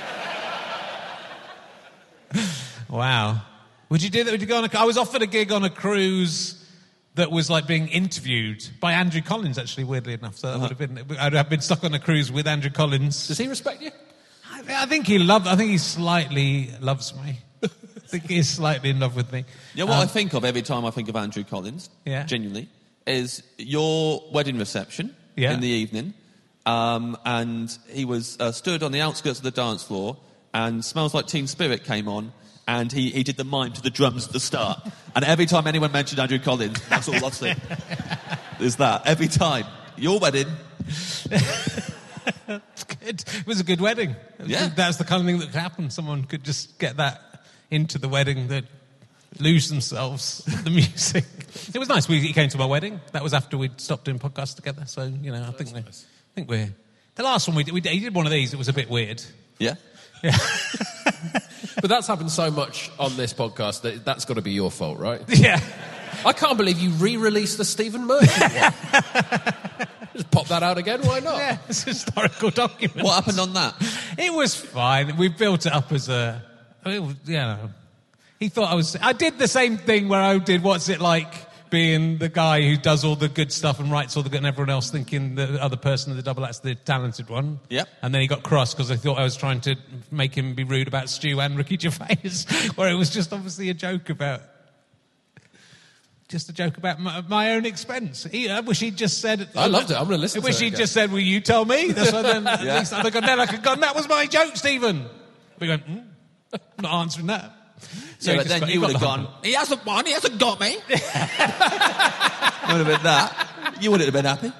Wow. Would you do that? Would you go on a? I was offered a gig on a cruise that was like being interviewed by Andrew Collins, actually, weirdly enough. So that would have been. I'd have been stuck on a cruise with Andrew Collins. Does he respect you? I, I think he loved. I think he slightly loves me. I think he's slightly in love with me. You know what Um, I think of every time I think of Andrew Collins, Yeah. genuinely, is your wedding reception Yeah. in the evening, um, and he was uh, stood on the outskirts of the dance floor, and Smells Like Teen Spirit came on, and he, he did the mime to the drums at the start. And every time anyone mentioned Andrew Collins, that's all I'd say. Is that. Every time. Your wedding. It's good. It was a good wedding. It was- Yeah. That's the kind of thing that could happen. Someone could just get that into the wedding, that lose themselves in the music. It was nice. We, he came to my wedding. That was after we'd stopped doing podcasts together. So, you know, I think we, I think we're... The last one we did, we did, he did one of these. It was a bit weird. Yeah. Yeah. But that's happened so much on this podcast that that's got to be your fault, right? Yeah. I can't believe you re-released the Stephen Merchant one. Just pop that out again, why not? Yeah, it's a historical document. What happened on that? It was fine. We built it up as a... It was, you know... He thought I was... I did the same thing where I did What's It Like being the guy who does all the good stuff and writes all the good, and everyone else thinking the other person in the double act's the talented one. Yep. And then he got cross because I thought I was trying to make him be rude about Stu and Ricky Gervais, where it was just obviously a joke about... Just a joke about my, my own expense. He, I wish he'd just said... I loved it. I'm going to listen I to wish it he'd again. just said, well, you tell me. That's why then at Yeah. least I'd have gone, then I could go, that was my joke, Stephen. We went, mm, not answering that. So yeah, he but just then got- he you got would have the gone, hump. he hasn't won, he hasn't got me. Would have been that. You wouldn't have been happy.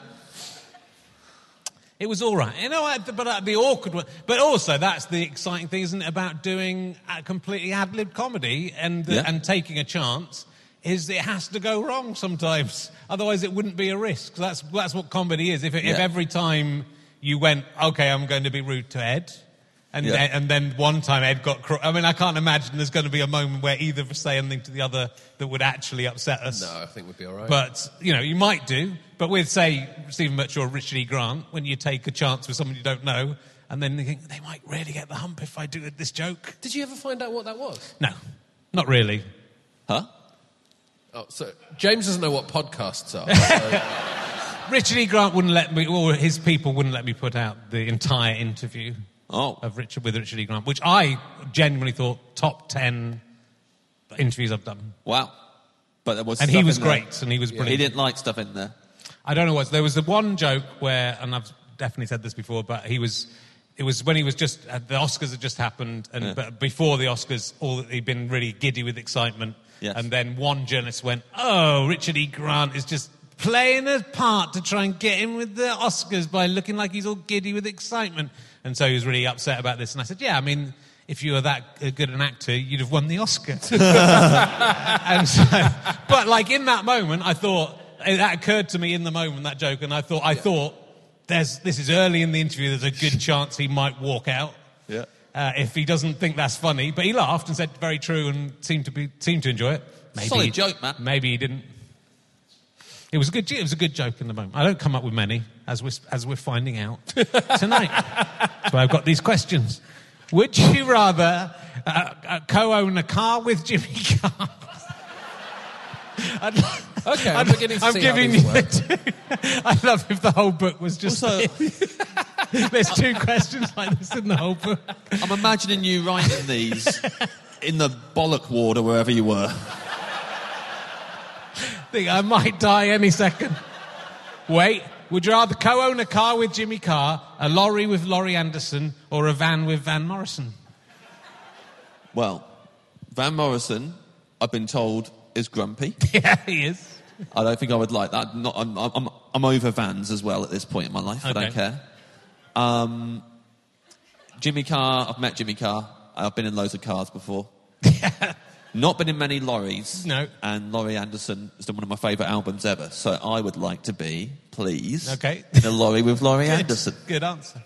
It was all right. You know, what, but uh, the awkward one. But also, that's the exciting thing, isn't it, about doing a completely ad-lib comedy and, uh, Yeah. and taking a chance, is it has to go wrong sometimes. Otherwise, it wouldn't be a risk. That's, that's what comedy is. If, it, if Yeah. every time you went, OK, I'm going to be rude to Ed, and, Yeah. then, and then one time Ed got... Cro- I mean, I can't imagine there's going to be a moment where either of us say anything to the other that would actually upset us. No, I think we'd be all right. But, you know, you might do. But with, say, Stephen Merchant or Richard E. Grant, when you take a chance with someone you don't know, and then you think, they might really get the hump if I do this joke. Did you ever find out what that was? No, not really. Huh? Oh, so James doesn't know what podcasts are. So. Richard E. Grant wouldn't let me, or his people wouldn't let me put out the entire interview Oh. of Richard with Richard E. Grant, which I genuinely thought top ten interviews I've done. Wow. But there was And stuff he was in there. great, and he was He brilliant. didn't like stuff in there. I don't know what. There was the one joke where, and I've definitely said this before, but he was. It was when he was just uh, the Oscars had just happened, and Yeah. but before the Oscars, all he'd been really giddy with excitement. Yes. And then one journalist went, "Oh, Richard E. Grant is just playing a part to try and get him with the Oscars by looking like he's all giddy with excitement." And so he was really upset about this. And I said, "Yeah, I mean, if you were that good an actor, you'd have won the Oscar." And so, but like in that moment, I thought that occurred to me in the moment, that joke, and I thought, I thought, there's this is early in the interview. There's a good chance he might walk out. Yeah. Uh, if he doesn't think that's funny, but he laughed and said very true and seemed to be seemed to enjoy it. Maybe Solid he- joke, man. Maybe he didn't. It was a good. It was a good joke in the moment. I don't come up with many, as we're as we're finding out tonight. So I've got these questions. Would you rather uh, uh, co-own a car with Jimmy Carr? I'd, Okay, I'm I'd- beginning to I'm see how giving these you work. the two. I'd love if the whole book was just. Also- There's two questions like this in the whole book. I'm imagining you writing these in the bollock ward or wherever you were. Think I might die any second. Wait, would you rather co-own a car with Jimmy Carr, a lorry with Laurie Anderson, or a van with Van Morrison? Well, Van Morrison, I've been told, is grumpy. Yeah, he is. I don't think I would like that. Not, I'm, I'm, I'm over vans as well at this point in my life. I Okay. don't care. Um, Jimmy Carr, I've met Jimmy Carr. I've been in loads of cars before. Not been in many lorries. No. And Laurie Anderson is one of my favourite albums ever. So I would like to be, please, Okay. in a lorry with Laurie Good. Anderson. Good answer.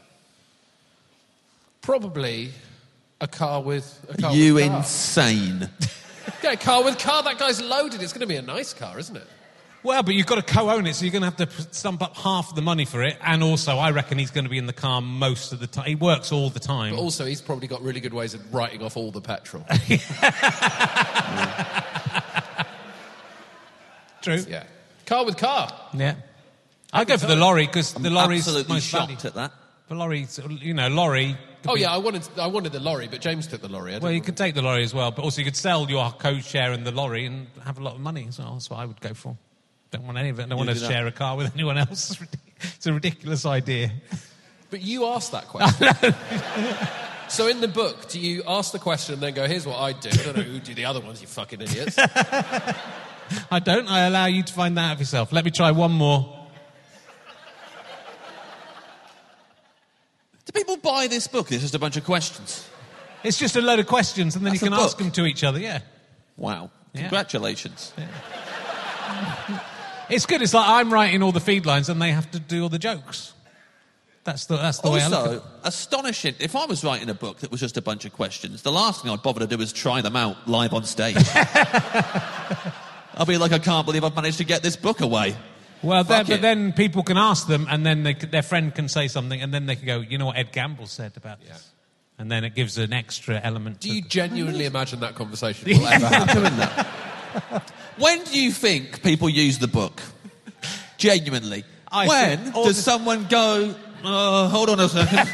Probably a car with a car You with car. insane. Get a car with car. That guy's loaded. It's going to be a nice car, isn't it? Well, but you've got to co-own it, so you're going to have to p- stump up half the money for it. And also, I reckon he's going to be in the car most of the time. He works all the time. But also, he's probably got really good ways of writing off all the petrol. True. Yeah. Car with car. Yeah. I'd go for the lorry, because the lorry's Absolutely most shocked value. at that. The lorry's, you know, lorry... could Oh be- yeah, I wanted I wanted the lorry, but James took the lorry. I Well, didn't you could take the lorry as well, but also you could sell your co-share in the lorry and have a lot of money as well. That's what I would go for. Don't want any of it. I don't You want to do that. share a car with anyone else. It's a ridiculous idea. But you asked that question. So in the book, do you ask the question and then go, here's what I'd do? I don't know who do the other ones, you fucking idiots. I don't. I allow you to find that out for yourself. Let me try one more. Do people buy this book? It's just a bunch of questions. It's just a load of questions, and then That's you can a ask book. them to each other. Yeah. Wow. Yeah. Congratulations. It's good. It's like I'm writing all the feed lines, and they have to do all the jokes. That's the that's the way I look at it. Also, astonishing. If I was writing a book that was just a bunch of questions, the last thing I'd bother to do is try them out live on stage. I'll be like, I can't believe I've managed to get this book away. Well, then, Fuck but it. then people can ask them, and then they, c- their friend can say something, and then they can go, you know what Ed Gamble said about this? And then it gives an extra element. Do to you the- genuinely imagine that conversation will ever happen? When do you think people use the book? Genuinely. I when think- or does the- someone go, uh, hold on a second.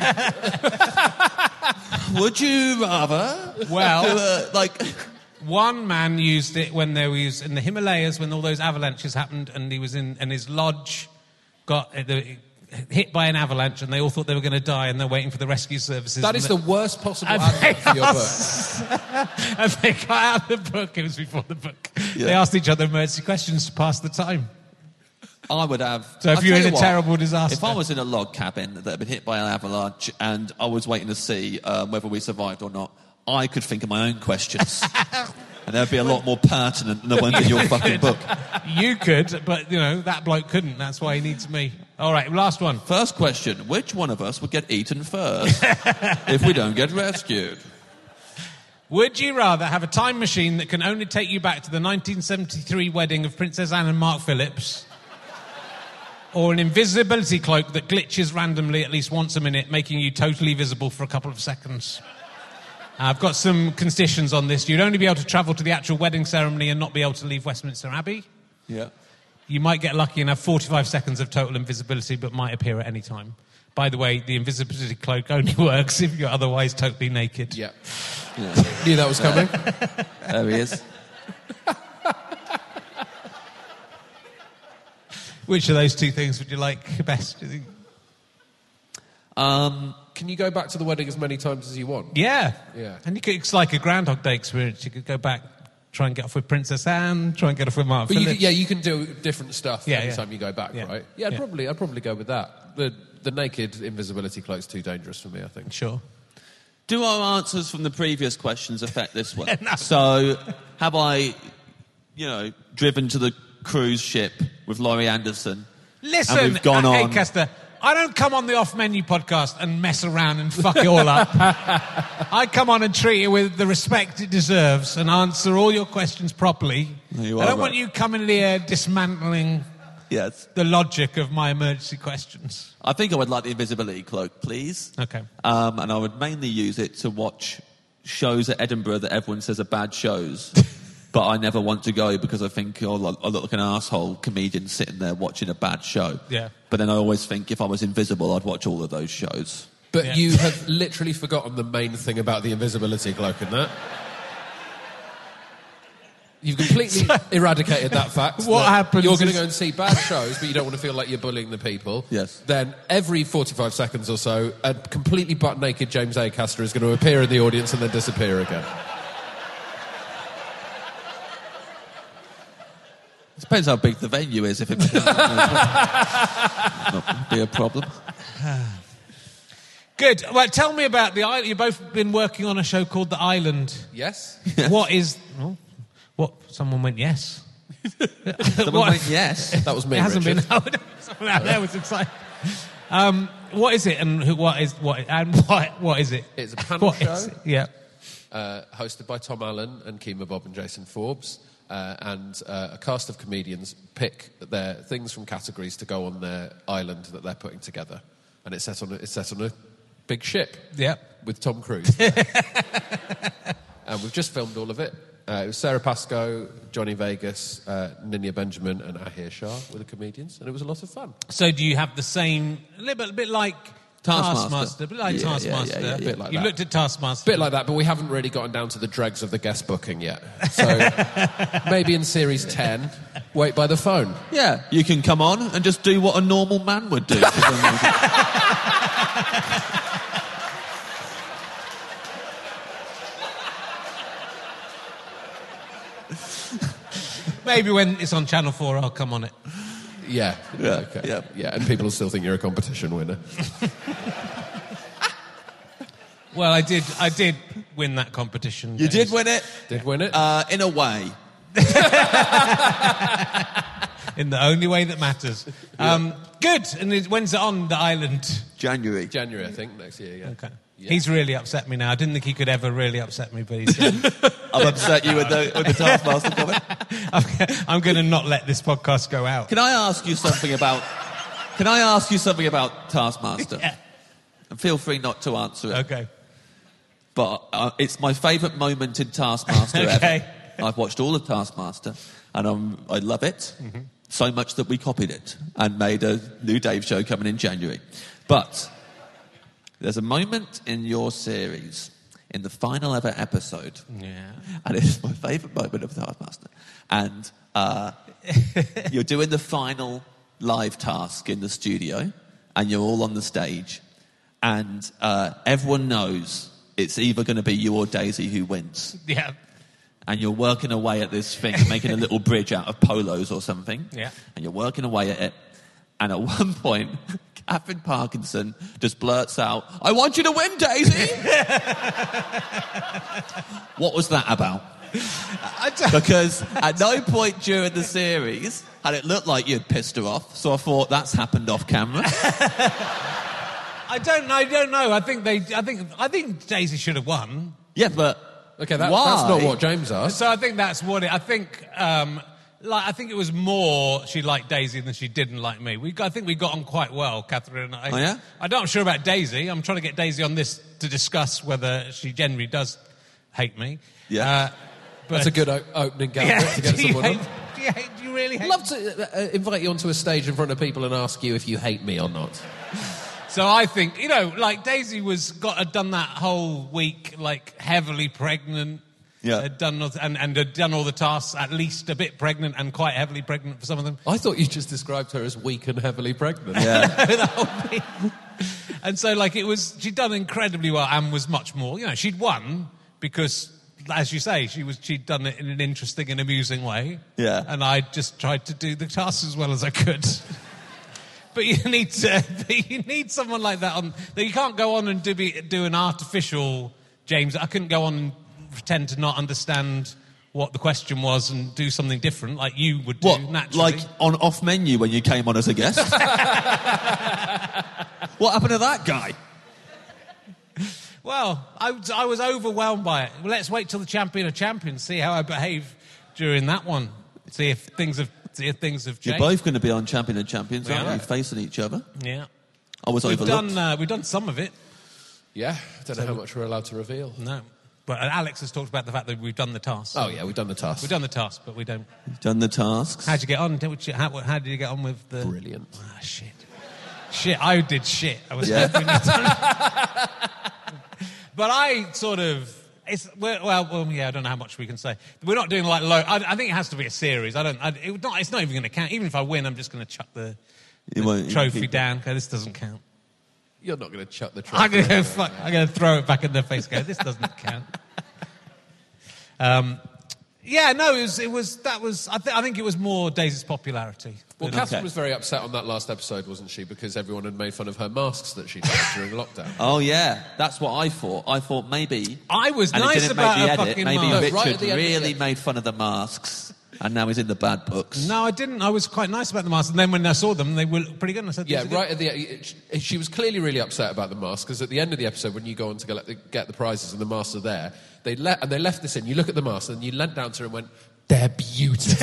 Would you rather? Well- do a- like... One man used it when there was in the Himalayas when all those avalanches happened, and he was in and his lodge got uh, the, hit by an avalanche, and they all thought they were going to die, and they're waiting for the rescue services. That and is they- the worst possible And advert they for your book. asked- and they got out the book. It was before the book. Yeah. They asked each other emergency questions to pass the time. I would have... So if I'll you're tell in you a terrible disaster- If I was in a log cabin that had been hit by an avalanche and I was waiting to see um, whether we survived or not, I could think of my own questions. And they'd be a lot more pertinent than the ones in your fucking book. You could, but, you know, that bloke couldn't. That's why he needs me. All right, last one. First question. Which one of us would get eaten first if we don't get rescued? Would you rather have a time machine that can only take you back to the nineteen seventy-three wedding of Princess Anne and Mark Phillips, or an invisibility cloak that glitches randomly at least once a minute, making you totally visible for a couple of seconds? I've got some conditions on this. You'd only be able to travel to the actual wedding ceremony and not be able to leave Westminster Abbey. Yeah. You might get lucky and have forty-five seconds of total invisibility, but might appear at any time. By the way, the invisibility cloak only works if you're otherwise totally naked. Yeah. yeah. Knew that was coming. There he is. Which of those two things would you like best, do you think? Um, Can you go back to the wedding as many times as you want? Yeah. Yeah. And you could, it's like a Groundhog Day experience. You could go back, try and get off with Princess Anne, try and get off with Mark But you, Phillips. can- yeah, you can do different stuff Yeah, every yeah. time you go back, Yeah. right? Yeah, I'd Yeah. probably, I'd probably go with that. The the naked invisibility cloak's too dangerous for me, I think. Sure. Do our answers from the previous questions affect this one? No. So, have I, you know, driven to the cruise ship with Laurie Anderson? Listen, and we've gone uh, on. Acaster, I don't come on the off-menu podcast and mess around and fuck it all up. I come on and treat it with the respect it deserves and answer all your questions properly. You I are don't want right. you coming in here dismantling Yes. the logic of my emergency questions. I think I would like the invisibility cloak, please. Okay. Um, and I would mainly use it to watch shows at Edinburgh that everyone says are bad shows. But I never want to go because I think oh, I look like an asshole comedian sitting there watching a bad show. Yeah. But then I always think if I was invisible, I'd watch all of those shows. But Yeah. you have literally forgotten the main thing about the invisibility cloak in that. You've completely eradicated that fact. What that happens You're going to is- go and see bad shows, but you don't want to feel like you're bullying the people. Yes. Then every forty-five seconds or so, a completely butt-naked James Acaster is going to appear in the audience and then disappear again. Depends how big the venue is. If it not be a problem. Good. Well, tell me about the island. You've both been working on a show called The Island. Yes? What is... Oh, what? Someone went yes. Someone What- went yes. That was me, It hasn't Richard. been... Oh, someone out there was excited. Um, what is it and who, what is... What, and what, what is it? It's a panel What show. is it? Yeah. Uh, hosted by Tom Allen and Kemah Bob and Jason Forbes. Uh, and uh, a cast of comedians pick their things from categories to go on their island that they're putting together. And it's set on a, it's set on a big ship Yeah. with Tom Cruise. And we've just filmed all of it. Uh, it was Sarah Pascoe, Johnny Vegas, uh, Ninya Benjamin and Ahir Shah were the comedians. And it was a lot of fun. So do you have the same... A little bit, a bit like... Taskmaster. Taskmaster. A bit like Yeah, yeah, Taskmaster. yeah, yeah, yeah. A bit like you that. looked at Taskmaster. Bit like that, but we haven't really gotten down to the dregs of the guest booking yet. So maybe in series ten, wait by the phone. Yeah, you can come on and just do what a normal man would do. Maybe when it's on Channel four, I'll come on it. Yeah. Yeah, Okay. yeah. Yeah, and people will still think you're a competition winner. Well, I did. I did win that competition. You James. did win it, Did win it? uh, in a way. in the only way that matters. Um, good. And it, when's it on the island? January. January, I think, next year, yeah. Okay. Yeah. He's really upset me now. I didn't think he could ever really upset me, but he's done. I've upset you with the, with the Taskmaster comment. I'm, I'm going to not let this podcast go out. Can I ask you something about... Can I ask you something about Taskmaster? Yeah. And feel free not to answer it. Okay. But uh, it's my favourite moment in Taskmaster Okay. ever. I've watched all of Taskmaster, and um, I love it. Mm-hmm. So much that we copied it and made a new Dave show coming in January. But there's a moment in your series, in the final ever episode, Yeah. and it's my favourite moment of Taskmaster. And uh, you're doing the final live task in the studio, and you're all on the stage, and uh, everyone knows it's either going to be you or Daisy who wins. Yeah. And you're working away at this thing, making a little bridge out of polos or something. Yeah. And you're working away at it. And at one point, Catherine Parkinson just blurts out, "I want you to win, Daisy!" What was that about? I don't... Because at no point during the series had it looked like you'd pissed her off. So I thought, that's happened off camera. I don't know. I don't know. I think they. I think. I think Daisy should have won. Yeah, but Okay, that, why? that's not what James asked. So I think that's what it. I think. Um, like I think it was more she liked Daisy than she didn't like me. We. I think we got on quite well, Catherine and I. Oh, yeah? I'm not sure about Daisy. I'm trying to get Daisy on this to discuss whether she generally does hate me. Yeah. Uh, but, That's a good o- opening gambit Yeah, to get do you someone hate- on. Do you, hate, do you really hate I'd love to uh, invite you onto a stage in front of people and ask you if you hate me or not. So I think, you know, like Daisy was got had done that whole week, like heavily pregnant. Yeah. Had done all- and and had done all the tasks, at least a bit pregnant and quite heavily pregnant for some of them. I thought you just described her as weak and heavily pregnant. Yeah. The whole week. And so, like, it was she'd done incredibly well and was much more. You know, she'd won because, as you say, she was she'd done it in an interesting and amusing way. Yeah. And I just tried to do the tasks as well as I could. But you need to, but you need someone like that on. That you can't go on and do be, do an artificial James. I couldn't go on and pretend to not understand what the question was and do something different like you would do What, naturally. like on off menu when you came on as a guest? What happened to that guy? Well, I, was- I was overwhelmed by it. Well, let's wait till the champion of champions, see how I behave during that one. See if things have, see if things have You're changed. both going to be on Champion of Champions, We aren't are. you? Facing each other. Yeah. I was We've overlooked. done, uh, we've done some of it. Yeah, I don't know how much we're allowed to reveal. No. But uh, Alex has talked about the fact that we've done the task. Oh, yeah, we've done the task. We've done the task, but we don't. Done the tasks. How'd you get on? Did you- How, how did you get on with the... Brilliant. Ah, shit. Shit, I did shit. I was Yeah. hoping you'd done- But I sort of... It's, well, well, well, yeah, I don't know how much we can say. We're not doing like... Low, I, I think it has to be a series. I don't... I, it, would not, it's not even going to count. Even if I win, I'm just going to chuck the, You the won't- trophy you- down. Okay, this doesn't count. You're not going to chuck the trophy. I'm going to go fuck. I'm going to throw it back in their face. Go. This doesn't count. Um, yeah, no, it was. It was. That was. I, th- I think it was more Daisy's popularity. Well, than- Catherine Okay. was very upset on that last episode, wasn't she? Because everyone had made fun of her masks that she'd had during lockdown. Oh, yeah. That's what I thought. I thought maybe... I was and it nice didn't about make her the edit. fucking Maybe mask. No, right Richard at the end of the really edit. made fun of the masks, and now he's in the bad books. No, I didn't. I was quite nice about the mask, and then when I saw them, they were pretty good. And I said, Yeah, "These are right at the she was clearly really upset about the mask because at the end of the episode, when you go on to get the, get the prizes and the masks are there, they let and they left this in. You look at the masks and you leant down to her and went, "They're beautiful."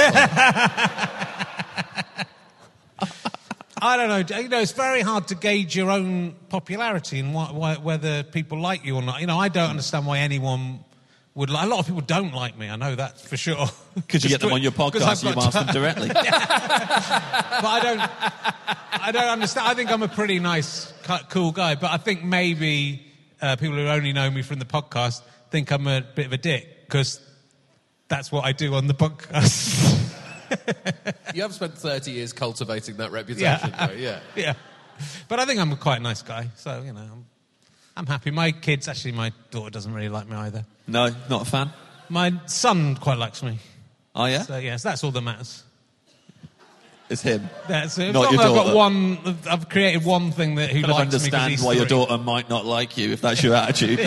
I don't know. You know, it's very hard to gauge your own popularity and wh- wh- whether people like you or not. You know, I don't understand why anyone would. Li- a lot of people don't like me. I know that for sure. Because you get them on your 'Cause podcast, I've you got ask them directly. But I don't. I don't understand. I think I'm a pretty nice, cu- cool guy. But I think maybe uh, people who only know me from the podcast think I'm a bit of a dick because that's what I do on the podcast. You have spent thirty years cultivating that reputation, Yeah. though, yeah. Yeah. But I think I'm quite a nice guy. So, you know, I'm, I'm happy. My kids, actually, my daughter doesn't really like me either. No, not a fan. My son quite likes me. Oh, yeah? So, yes, that's all that matters. It's him. That's it. As Not long your as I've got daughter. one, I've created one thing that who Kind of likes me 'cause understand he's why your three. daughter might not like you if that's your attitude.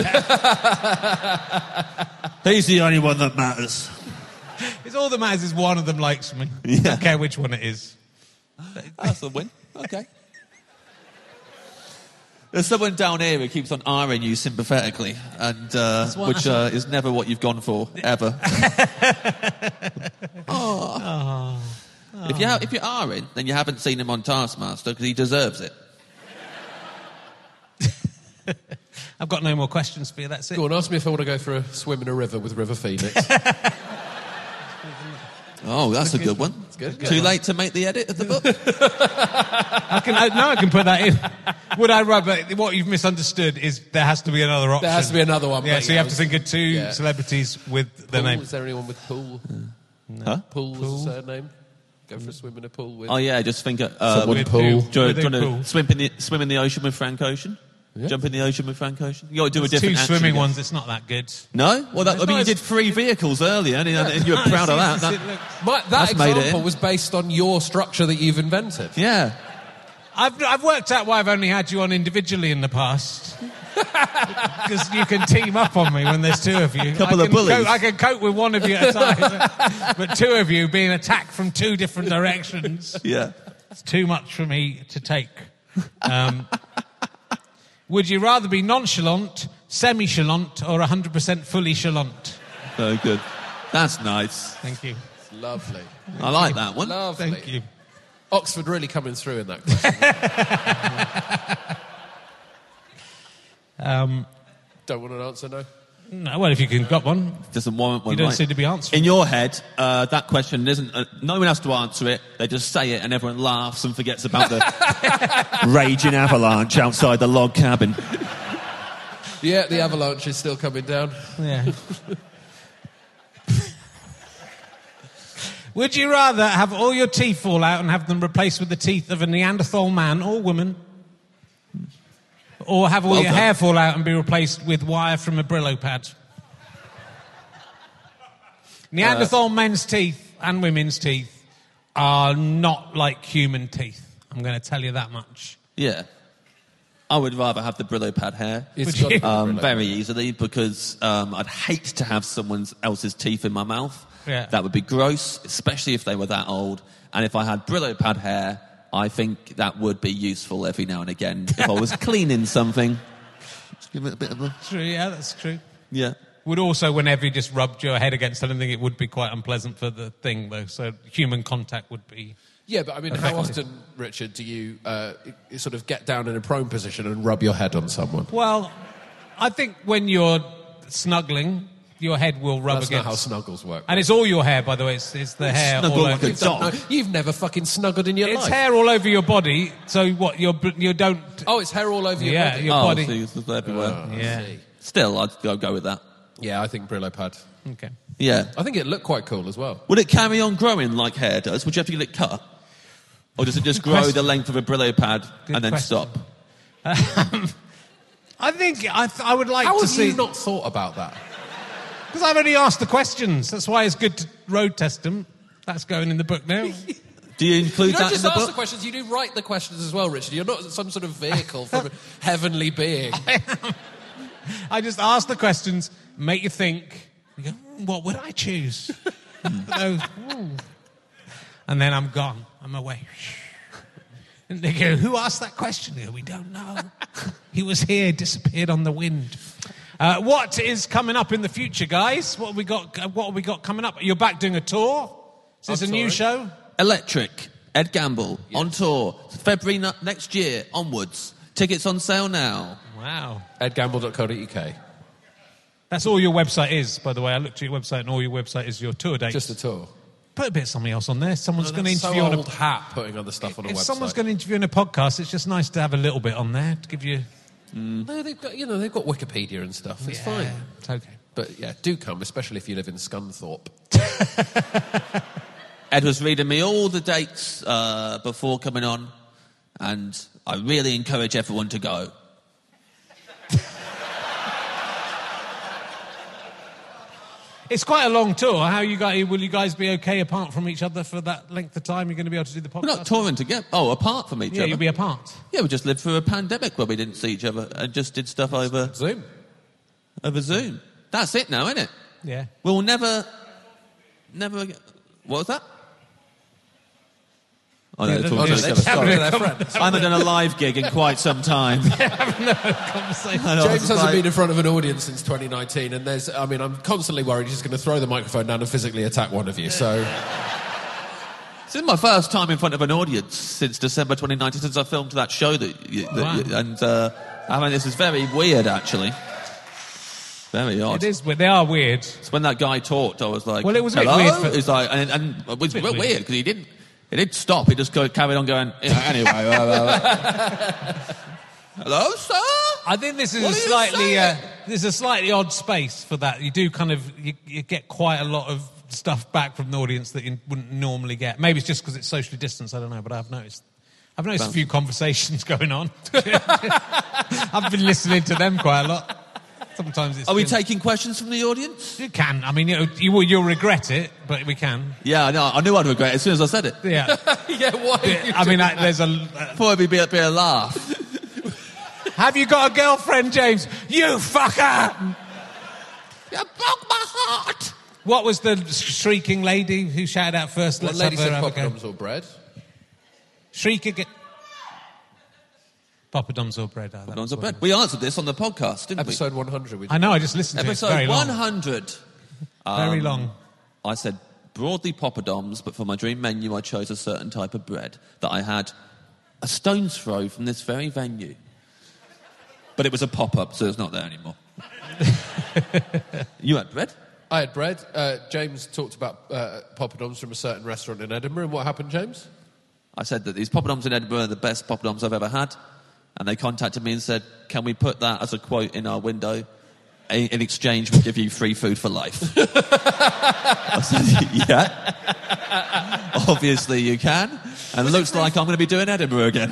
He's the only one that matters. It's all that matters is one of them likes me. Yeah. I don't care which one it is. That's a win. Okay. There's someone down here who keeps on eyeing you sympathetically, and uh, which uh, is never what you've gone for, ever. oh. Oh. If, you ha- if you're eyeing, then you haven't seen him on Taskmaster, because he deserves it. I've got no more questions for you, that's it. Go on, ask me if I want to go for a swim in a river with River Phoenix. Oh, that's a good one. It's good. Too late to make the edit of the book? I can, I, no, I can put that in. Would I rather... What you've misunderstood is there has to be another option. There has to be another one. Yeah, but so you yeah, have to think of two yeah. celebrities with the Pool, name. is there anyone with Pool? No. Huh? Pool was the surname. Go for a swim in a pool with... Oh, yeah, just think... Uh, uh, Someone with Pool. who? Do you, With do you who want pool? to swim in, the, swim in the ocean with Frank Ocean? Yeah. Jump in the ocean with Frank Ocean? You got to do There's a different two action swimming again. ones, it's not that good. No? Well, that, I It's mean, not you as- did three vehicles earlier, and, and you're proud of that. that My, that That's made it example in. was based on your structure that you've invented. yeah. I've, I've worked out why I've only had you on individually in the past. Because you can team up on me when there's two of you. Couple I of can bullies. Cope, I can cope with one of you at a time. But two of you being attacked from two different directions, Yeah. it's too much for me to take. Um, would you rather be nonchalant, semi-chalant, or one hundred percent fully chalant? Very good. That's nice. Thank you. Lovely. I like that one. Lovely. Thank you. Oxford really coming through in that question. Um, Don't want an answer, no? no, well, if you can got one. Doesn't warrant one. You don't right? seem to be answering. In your head, uh, that question isn't... Uh, no one has to answer it. They just say it and everyone laughs and forgets about the raging avalanche outside the log cabin. Yeah, the avalanche is still coming down. Yeah. Would you rather have all your teeth fall out and have them replaced with the teeth of a Neanderthal man or woman? Or have all Well your done. hair fall out and be replaced with wire from a Brillo pad? Neanderthal men's teeth and women's teeth are not like human teeth. I'm going to tell you that much. Yeah. I would rather have the Brillo pad hair. It's got to be Um, Brillo. very easily, because um, I'd hate to have someone else's teeth in my mouth. Yeah. That would be gross, especially if they were that old. And if I had Brillo pad hair, I think that would be useful every now and again. If I was cleaning something, just give it a bit of a... True, yeah, that's true. Yeah. Would also, whenever you just rubbed your head against anything, it would be quite unpleasant for the thing, though. So human contact would be... Yeah, but I mean, how often, Richard, do you uh, sort of get down in a prone position and rub your head on someone? Well, I think when you're snuggling, your head will rub That's not against... how snuggles work. And it's all your hair, by the way. It's, it's the hair snuggle all like over. a You've done- dog. no, you've never fucking snuggled in your It's life. hair all over your body. So what? You're, you don't. Oh, it's hair all over your Yeah, body. your oh, body. so it's everywhere. Oh, I Yeah. see. Still, I'd go, go with that. Yeah, I think Brillo pad. Okay. Yeah. I think it looked quite cool as well. Would it carry on growing like hair does? Would you have to get it cut? Or does it just grow question. the length of a Brillo pad Good and then question. stop? Um, I think I, th- I would like How to have see. you not thought about that? Because I've only asked the questions. That's why it's good to road test them. That's going in the book now. Do you include You don't that just in the ask book? the questions, you do write the questions as well, Richard. You're not some sort of vehicle from a heavenly being. I just ask the questions, make you think. You go, "Hmm, what would I choose? So, ooh. And then I'm gone. I'm away. And they go, who asked that question? They go, we don't know. He was here, disappeared on the wind. Uh, what is coming up in the future, guys? What have we got? uh, What have we got coming up? You're back doing a tour. Is this I'm a new touring. show? Electric, Ed Gamble, on tour, February n- next year onwards. Tickets on sale now. Wow. ed gamble dot co dot uk. That's all your website is, by the way. I looked at your website, and all your website is your tour dates. Just a tour. Put a bit of something else on there. Someone's going to That's interview so on a old hat putting other stuff on a If website. someone's going to interview in a podcast, it's just nice to have a little bit on there to give you. No, they've got, you know, they've got Wikipedia and stuff. It's Yeah, fine. It's okay. But yeah, do come, especially if you live in Scunthorpe. Ed was reading me all the dates uh, before coming on, and I really encourage everyone to go. It's quite a long tour. How you guys will you guys be okay apart from each other for that length of time? You're going to be able to do the podcast. We're not touring together. Oh, apart from each Yeah, other. you'll be apart. Yeah, we just lived through a pandemic where we didn't see each other and just did stuff over Zoom. over Zoom. That's it now, isn't it? Yeah. We'll never, never. Get, what was that? Oh, no, Yeah, they're talking oh, to no, each they're other. chatting to their Sorry. friends. I haven't done a live gig in quite some time. Having a conversation. I know, James it's hasn't like- been in front of an audience since twenty nineteen, and there's, I mean, I'm constantly worried he's going to throw the microphone down and physically attack one of you, so... This is my first time in front of an audience since December twenty nineteen, since I filmed that show that, you, that Wow. you, and uh, I mean, this is very weird, actually. Very odd. It is, but they are weird. So when that guy talked, I was like, Well, it was a bit hello? weird for- He's like, and, and it was a bit weird. weird because he didn't, he didn't stop. He just go, carried on going. Yeah, anyway, blah, blah, blah. Hello, sir. I think this is What a are you slightly uh, saying? there's a slightly odd space for that. You do kind of you, you get quite a lot of stuff back from the audience that you wouldn't normally get. Maybe it's just because it's socially distanced. I don't know, but I've noticed. I've noticed a few conversations going on. I've been listening to them quite a lot. Sometimes it's. Are we been- taking questions from the audience? You can. I mean, you, you will. You'll regret it, but we can. Yeah, I know. I knew I'd regret it as soon as I said it. Yeah. yeah, why? Yeah, I mean, I, there's a. Uh, Thought it'd be a bit of a laugh. have you got a girlfriend, James? You fucker! You broke my heart. What was the shrieking lady who shouted out first? What Let's lady have her said have a go. poppadoms or bread? Shriek again. Poppadoms or bread. Oh, that Poppadoms was or what bread. it was. We answered this on the podcast, didn't Episode one hundred. We I know. I just listened we? to it. It's Episode very long. one hundred. Very Um, long. I said broadly poppadoms, but for my dream menu, I chose a certain type of bread that I had a stone's throw from this very venue. But it was a pop-up, so it's not there anymore. You had bread? I had bread. Uh, James talked about uh, poppadoms from a certain restaurant in Edinburgh. And what happened, James? I said that these poppadoms in Edinburgh are the best poppadoms I've ever had. And they contacted me and said, can we put that as a quote in our window? A- In exchange, we'll give you free food for life. I said, yeah. Obviously you can. And it looks like I'm going to be doing Edinburgh again.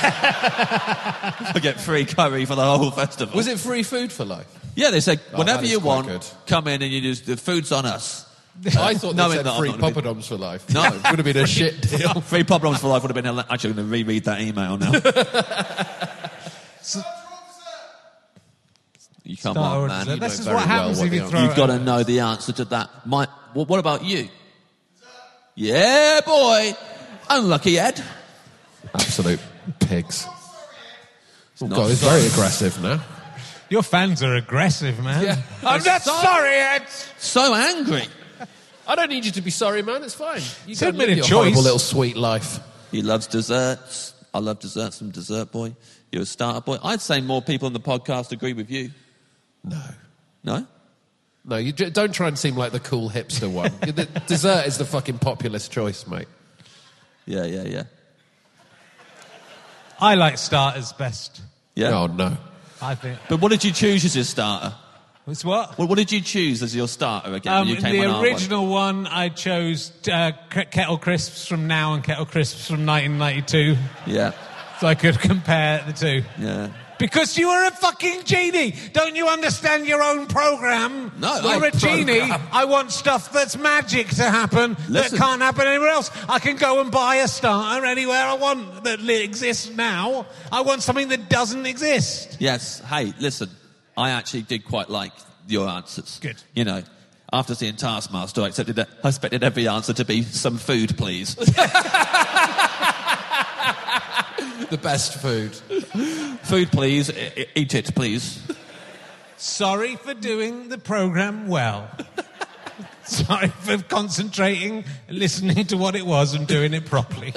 I get free curry for the whole festival. Was it free food for life? Yeah, they said, Oh, whenever that is you quite want, good. come in and you just, the food's on us. I thought they Knowing said that I'm free not gonna be- poppadoms for life. No. Would have been a shit deal. Free poppadoms for life would have been... Ele- Actually, I'm going to reread that email now. You come Start on, or man. dessert. You This know is very what happens well if you the- throw You've it got out. to know the answer to that. My, wh- what about you? Yeah, boy. Unlucky Ed. Absolute pigs. Oh, not God, he's sorry. very aggressive now. Your fans are aggressive, man. Yeah. I'm not Sorry. sorry, Ed. So angry. I don't need you to be sorry, man. It's fine. You It's go a and bit live of your horrible choice. little sweet life. He loves desserts. I love desserts. I'm a dessert boy. You're a starter boy. I'd say more people on the podcast agree with you. No. No? No, you j- don't try and seem like the cool hipster one. The dessert is the fucking populist choice, mate. Yeah, yeah, yeah. I like starters best. Yeah. Oh, no. I think. But what did you choose as your starter? It's what? What, what did you choose as your starter again? Um, when you came the on our original one, I chose uh, K- Kettle Crisps from Now and Kettle Crisps from nineteen ninety-two, one? Yeah, so I could compare the two. yeah. Because you are a fucking genie. Don't you understand your own program? No, You're I- a genie. program. I want stuff that's magic to happen Listen. that can't happen anywhere else. I can go and buy a starter anywhere I want that li- exists now. I want something that doesn't exist. Yes. Hey, listen. I actually did quite like your answers. Good. You know, after seeing Taskmaster, I accepted that. I expected every answer to be some food, please. The best food. Food, please. I- I- eat it, please. Sorry for doing the program well. Sorry for concentrating, listening to what it was and doing it properly.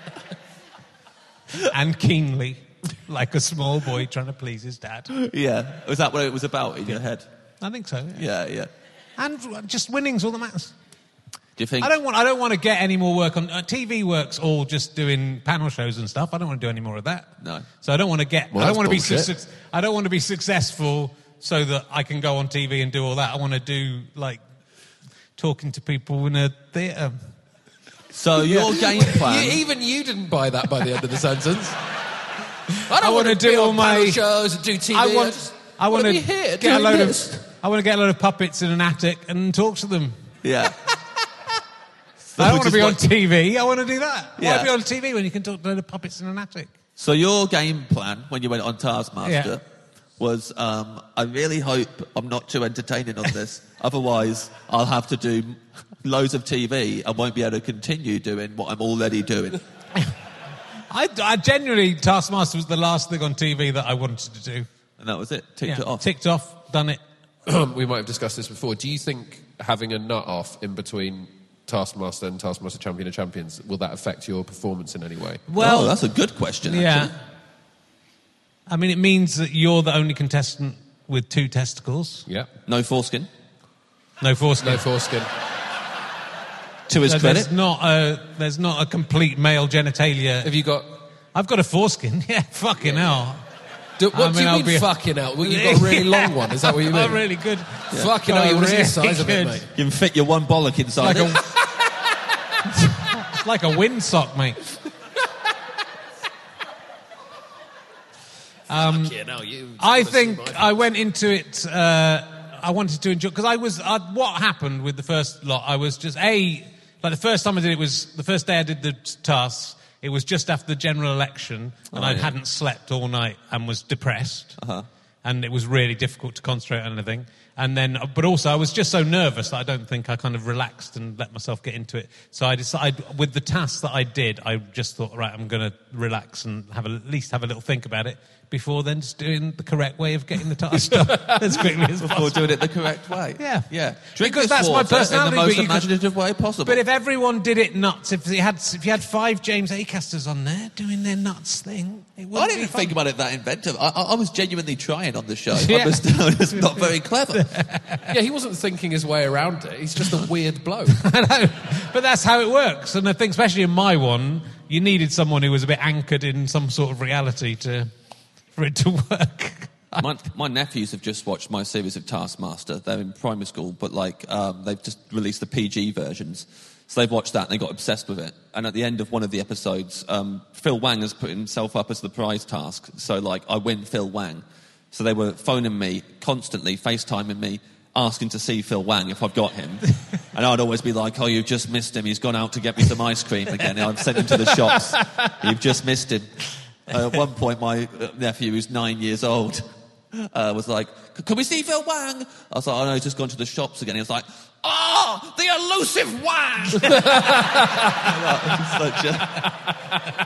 And keenly, like a small boy trying to please his dad. Yeah. Was that what it was about in your head? I think so. Yeah. Yeah, yeah. And just winning's all that matters. Do you think? I don't want. I don't want to get any more work on uh, T V. Works all just doing panel shows and stuff. I don't want to do any more of that. No. So I don't want to get. Well, I don't want to be. that's Su- bullshit. I don't want to be successful so that I can go on T V and do all that. I want to do like talking to people in a theatre. So your game plan. You, even you didn't buy that by the end of the sentence. I don't I want wanna to do be all on my- panel shows and do T V. I I want. just I want wanna to be here get a doing load this. of. I want to get a load of puppets in an attic and talk to them. Yeah. I don't want to Just be on like- T V. I want to do that. Why Yeah. be on T V when you can talk to a load of puppets in an attic? So your game plan when you went on Taskmaster Yeah. was, um, I really hope I'm not too entertaining on this. Otherwise, I'll have to do loads of T V and won't be able to continue doing what I'm already doing. I, I genuinely, Taskmaster was the last thing on T V that I wanted to do. And that was it. Ticked Yeah, it off. Ticked off, done it. We might have discussed this before. Do you think having a nut off in between Taskmaster and Taskmaster Champion of Champions, will that affect your performance in any way? Well, oh, that's a good question, Yeah. actually. I mean, it means that you're the only contestant with two testicles. Yeah. No foreskin. No foreskin. No foreskin. To his So credit. There's not a there's not a complete male genitalia. Have you got... I've got a foreskin. Yeah, fucking hell. Do, what I do mean, you I'll mean, be a- fucking hell? Well, you've got a really long one. Is that what you mean? Oh, really good. Fucking Oh, hell, you want to see the really size of it, good. mate? You can fit your one bollock inside Like it. a, it's like a windsock, mate. Um, Fucking hell, you... I think I went into it. Uh, I wanted to enjoy because I was. Uh, what happened with the first lot? I was just a like the first time I did it was the first day I did the tasks. It was just after the general election, and Oh, I yeah. hadn't slept all night and was depressed, Uh-huh. and it was really difficult to concentrate on anything. And then, but also, I was just so nervous that I don't think I kind of relaxed and let myself get into it. So I decided, with the tasks that I did, I just thought, right, I'm going to relax and have a, at least have a little think about it before then just doing the correct way of getting the task done as quickly as Before possible. doing it the correct way. Yeah. Yeah. Drink Because this that's my water personality, in the most but you could- imaginative way possible. But if everyone did it nuts, if you had if you had five James Acasters on there doing their nuts thing, it wouldn't I be didn't fun. think about it that inventive. I, I, I was genuinely trying on the show. Yeah. I was, I was not very clever. Yeah, he wasn't thinking his way around it. He's just a weird bloke. I know, but that's how it works. And I think, especially in my one, you needed someone who was a bit anchored in some sort of reality to for it to work. my, my nephews have just watched my series of Taskmaster. They're in primary school, but like um, they've just released the P G versions. So they've watched that and they got obsessed with it. And at the end of one of the episodes, um, Phil Wang has put himself up as the prize task. So like, I win Phil Wang. So they were phoning me constantly, FaceTiming me, asking to see Phil Wang if I've got him. And I'd always be like, oh, you've just missed him. He's gone out to get me some ice cream again. I've sent him to the shops. You've just missed him. Uh, at one point, my nephew, who's nine years old, uh, was like, can we see Phil Wang? I was like, oh, no, he's just gone to the shops again. He was like, oh, the elusive Wang! Such a...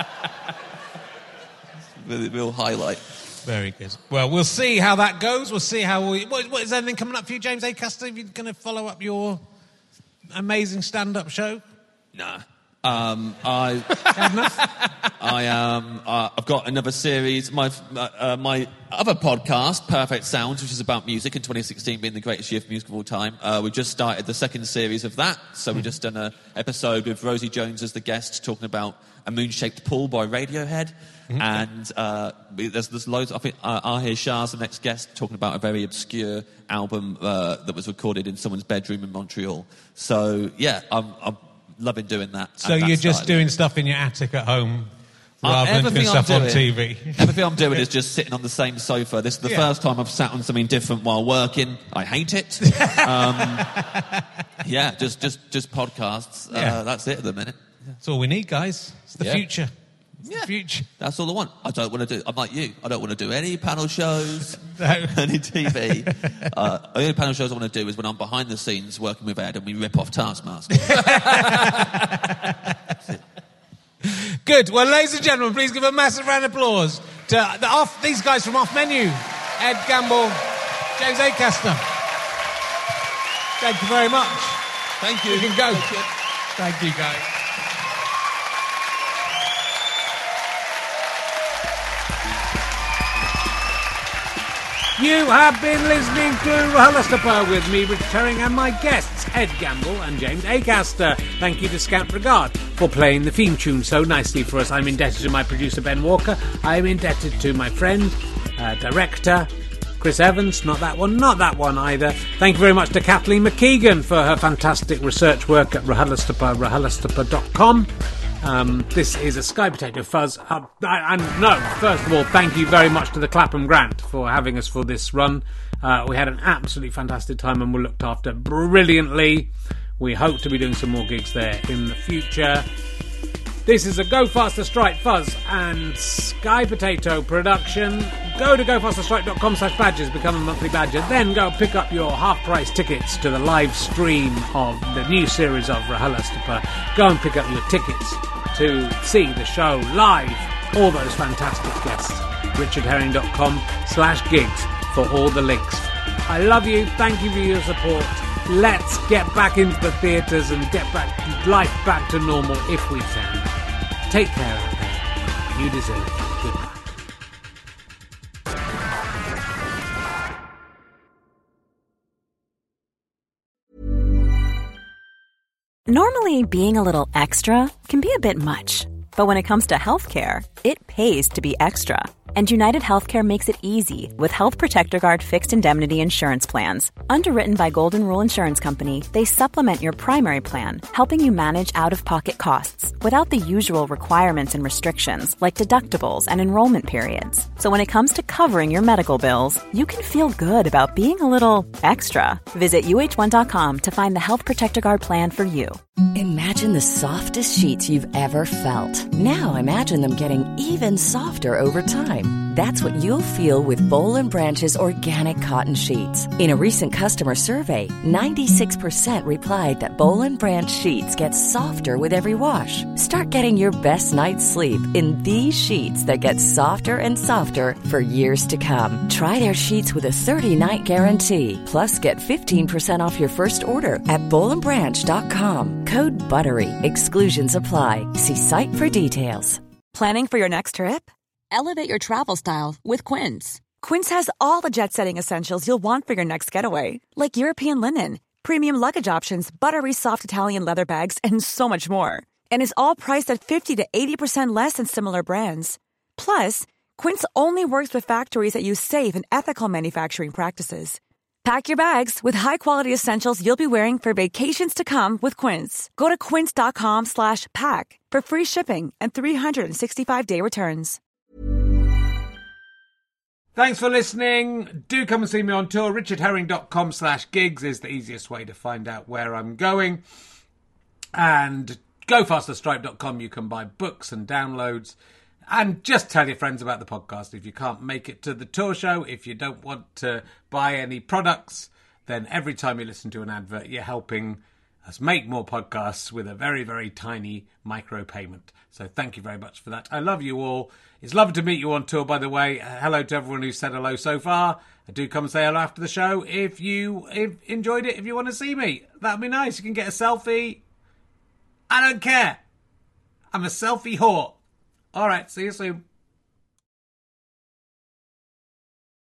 Really, real highlight. Very good. Well, we'll see how that goes. We'll see how we... What, what, is there anything coming up for you, James Acaster? Are you going to follow up your amazing stand-up show? Nah. Um, I, I um, uh, I've got another series. My uh, uh, my other podcast, Perfect Sounds, which is about music, in twenty sixteen being the greatest year for music of all time. Uh, we just started the second series of that. So we've just done an episode with Rosie Jones as the guest, talking about A Moon-Shaped Pool by Radiohead. Mm-hmm. And uh, there's, there's loads. I think uh, Ahir Shah's the next guest, talking about a very obscure album uh, that was recorded in someone's bedroom in Montreal. So yeah, I'm. I'm loving doing that. So And you're that's just started. doing stuff in your attic at home Uh, rather than doing everything I'm stuff on doing- T V. Everything I'm doing is just sitting on the same sofa. This is the Yeah. first time I've sat on something different while working. I hate it. um, yeah, just just just podcasts. Yeah. Uh, that's it at the minute. That's all we need, guys. It's the Yeah. future. It's the future. That's all I want. I don't want to do. I'm like you. I don't want to do any panel shows, No. any T V. Uh, the only panel shows I want to do is when I'm behind the scenes working with Ed and we rip off Taskmaster. Good. Well, ladies and gentlemen, please give a massive round of applause to the off, these guys from Off Menu. Ed Gamble, James Acaster. Thank you very much. Thank you. You can go. Thank you. Thank you, guys. You have been listening to RHLSTP with me, Rich Herring, and my guests, Ed Gamble and James Acaster. Thank you to Scant Regard for playing the theme tune so nicely for us. I'm indebted to my producer, Ben Walker. I'm indebted to my friend, uh, director, Chris Evans. Not that one, not that one either. Thank you very much to Kathleen McKeegan for her fantastic research work at RHLSTP, R H L S T P dot com. Um, this is a Sky Potato Fuzz. Uh, and no, first of all, thank you very much to the Clapham Grant for having us for this run. Uh, we had an absolutely fantastic time and were looked after brilliantly. We hope to be doing some more gigs there in the future. This is a Go Faster Stripe Fuzz and Sky Potato production. Go to go faster stripe dot com slash badges, become a monthly badger. Then go pick up your half-price tickets to the live stream of the new series of RHLSTP. Go and pick up your tickets to to see the show live, all those fantastic guests, richardherring.com slash gigs for all the links. I love you. Thank you for your support. Let's get back into the theatres and get back life back to normal if we can. Take care out there. You deserve it. Good night. Normally, being a little extra can be a bit much. But when it comes to healthcare, it pays to be extra. And United Healthcare makes it easy with Health Protector Guard fixed indemnity insurance plans. Underwritten by Golden Rule Insurance Company, they supplement your primary plan, helping you manage out-of-pocket costs without the usual requirements and restrictions like deductibles and enrollment periods. So when it comes to covering your medical bills, you can feel good about being a little extra. Visit U H one dot com to find the Health Protector Guard plan for you. Imagine the softest sheets you've ever felt. Now imagine them getting even softer over time. That's what you'll feel with Boll and Branch's organic cotton sheets. In a recent customer survey, ninety-six percent replied that Boll and Branch sheets get softer with every wash. Start getting your best night's sleep in these sheets that get softer and softer for years to come. Try their sheets with a thirty-night guarantee. Plus, get fifteen percent off your first order at boll and branch dot com. Code BUTTERY. Exclusions apply. See site for details. Planning for your next trip? Elevate your travel style with Quince. Quince has all the jet-setting essentials you'll want for your next getaway, like European linen, premium luggage options, buttery soft Italian leather bags, and so much more. And is all priced at fifty to eighty percent less than similar brands. Plus, Quince only works with factories that use safe and ethical manufacturing practices. Pack your bags with high-quality essentials you'll be wearing for vacations to come with Quince. Go to quince.com slash pack for free shipping and three sixty-five day returns. Thanks for listening. Do come and see me on tour. richardherring.com slash gigs is the easiest way to find out where I'm going. And go faster stripe dot com. You can buy books and downloads. And just tell your friends about the podcast. If you can't make it to the tour show, if you don't want to buy any products, then every time you listen to an advert, you're helping us make more podcasts with a very, very tiny micro payment. So thank you very much for that. I love you all. It's lovely to meet you on tour, by the way. Uh, hello to everyone who's said hello so far. I do come and say hello after the show if you if enjoyed it, if you want to see me. That'd be nice. You can get a selfie. I don't care. I'm a selfie whore. All right, see you soon.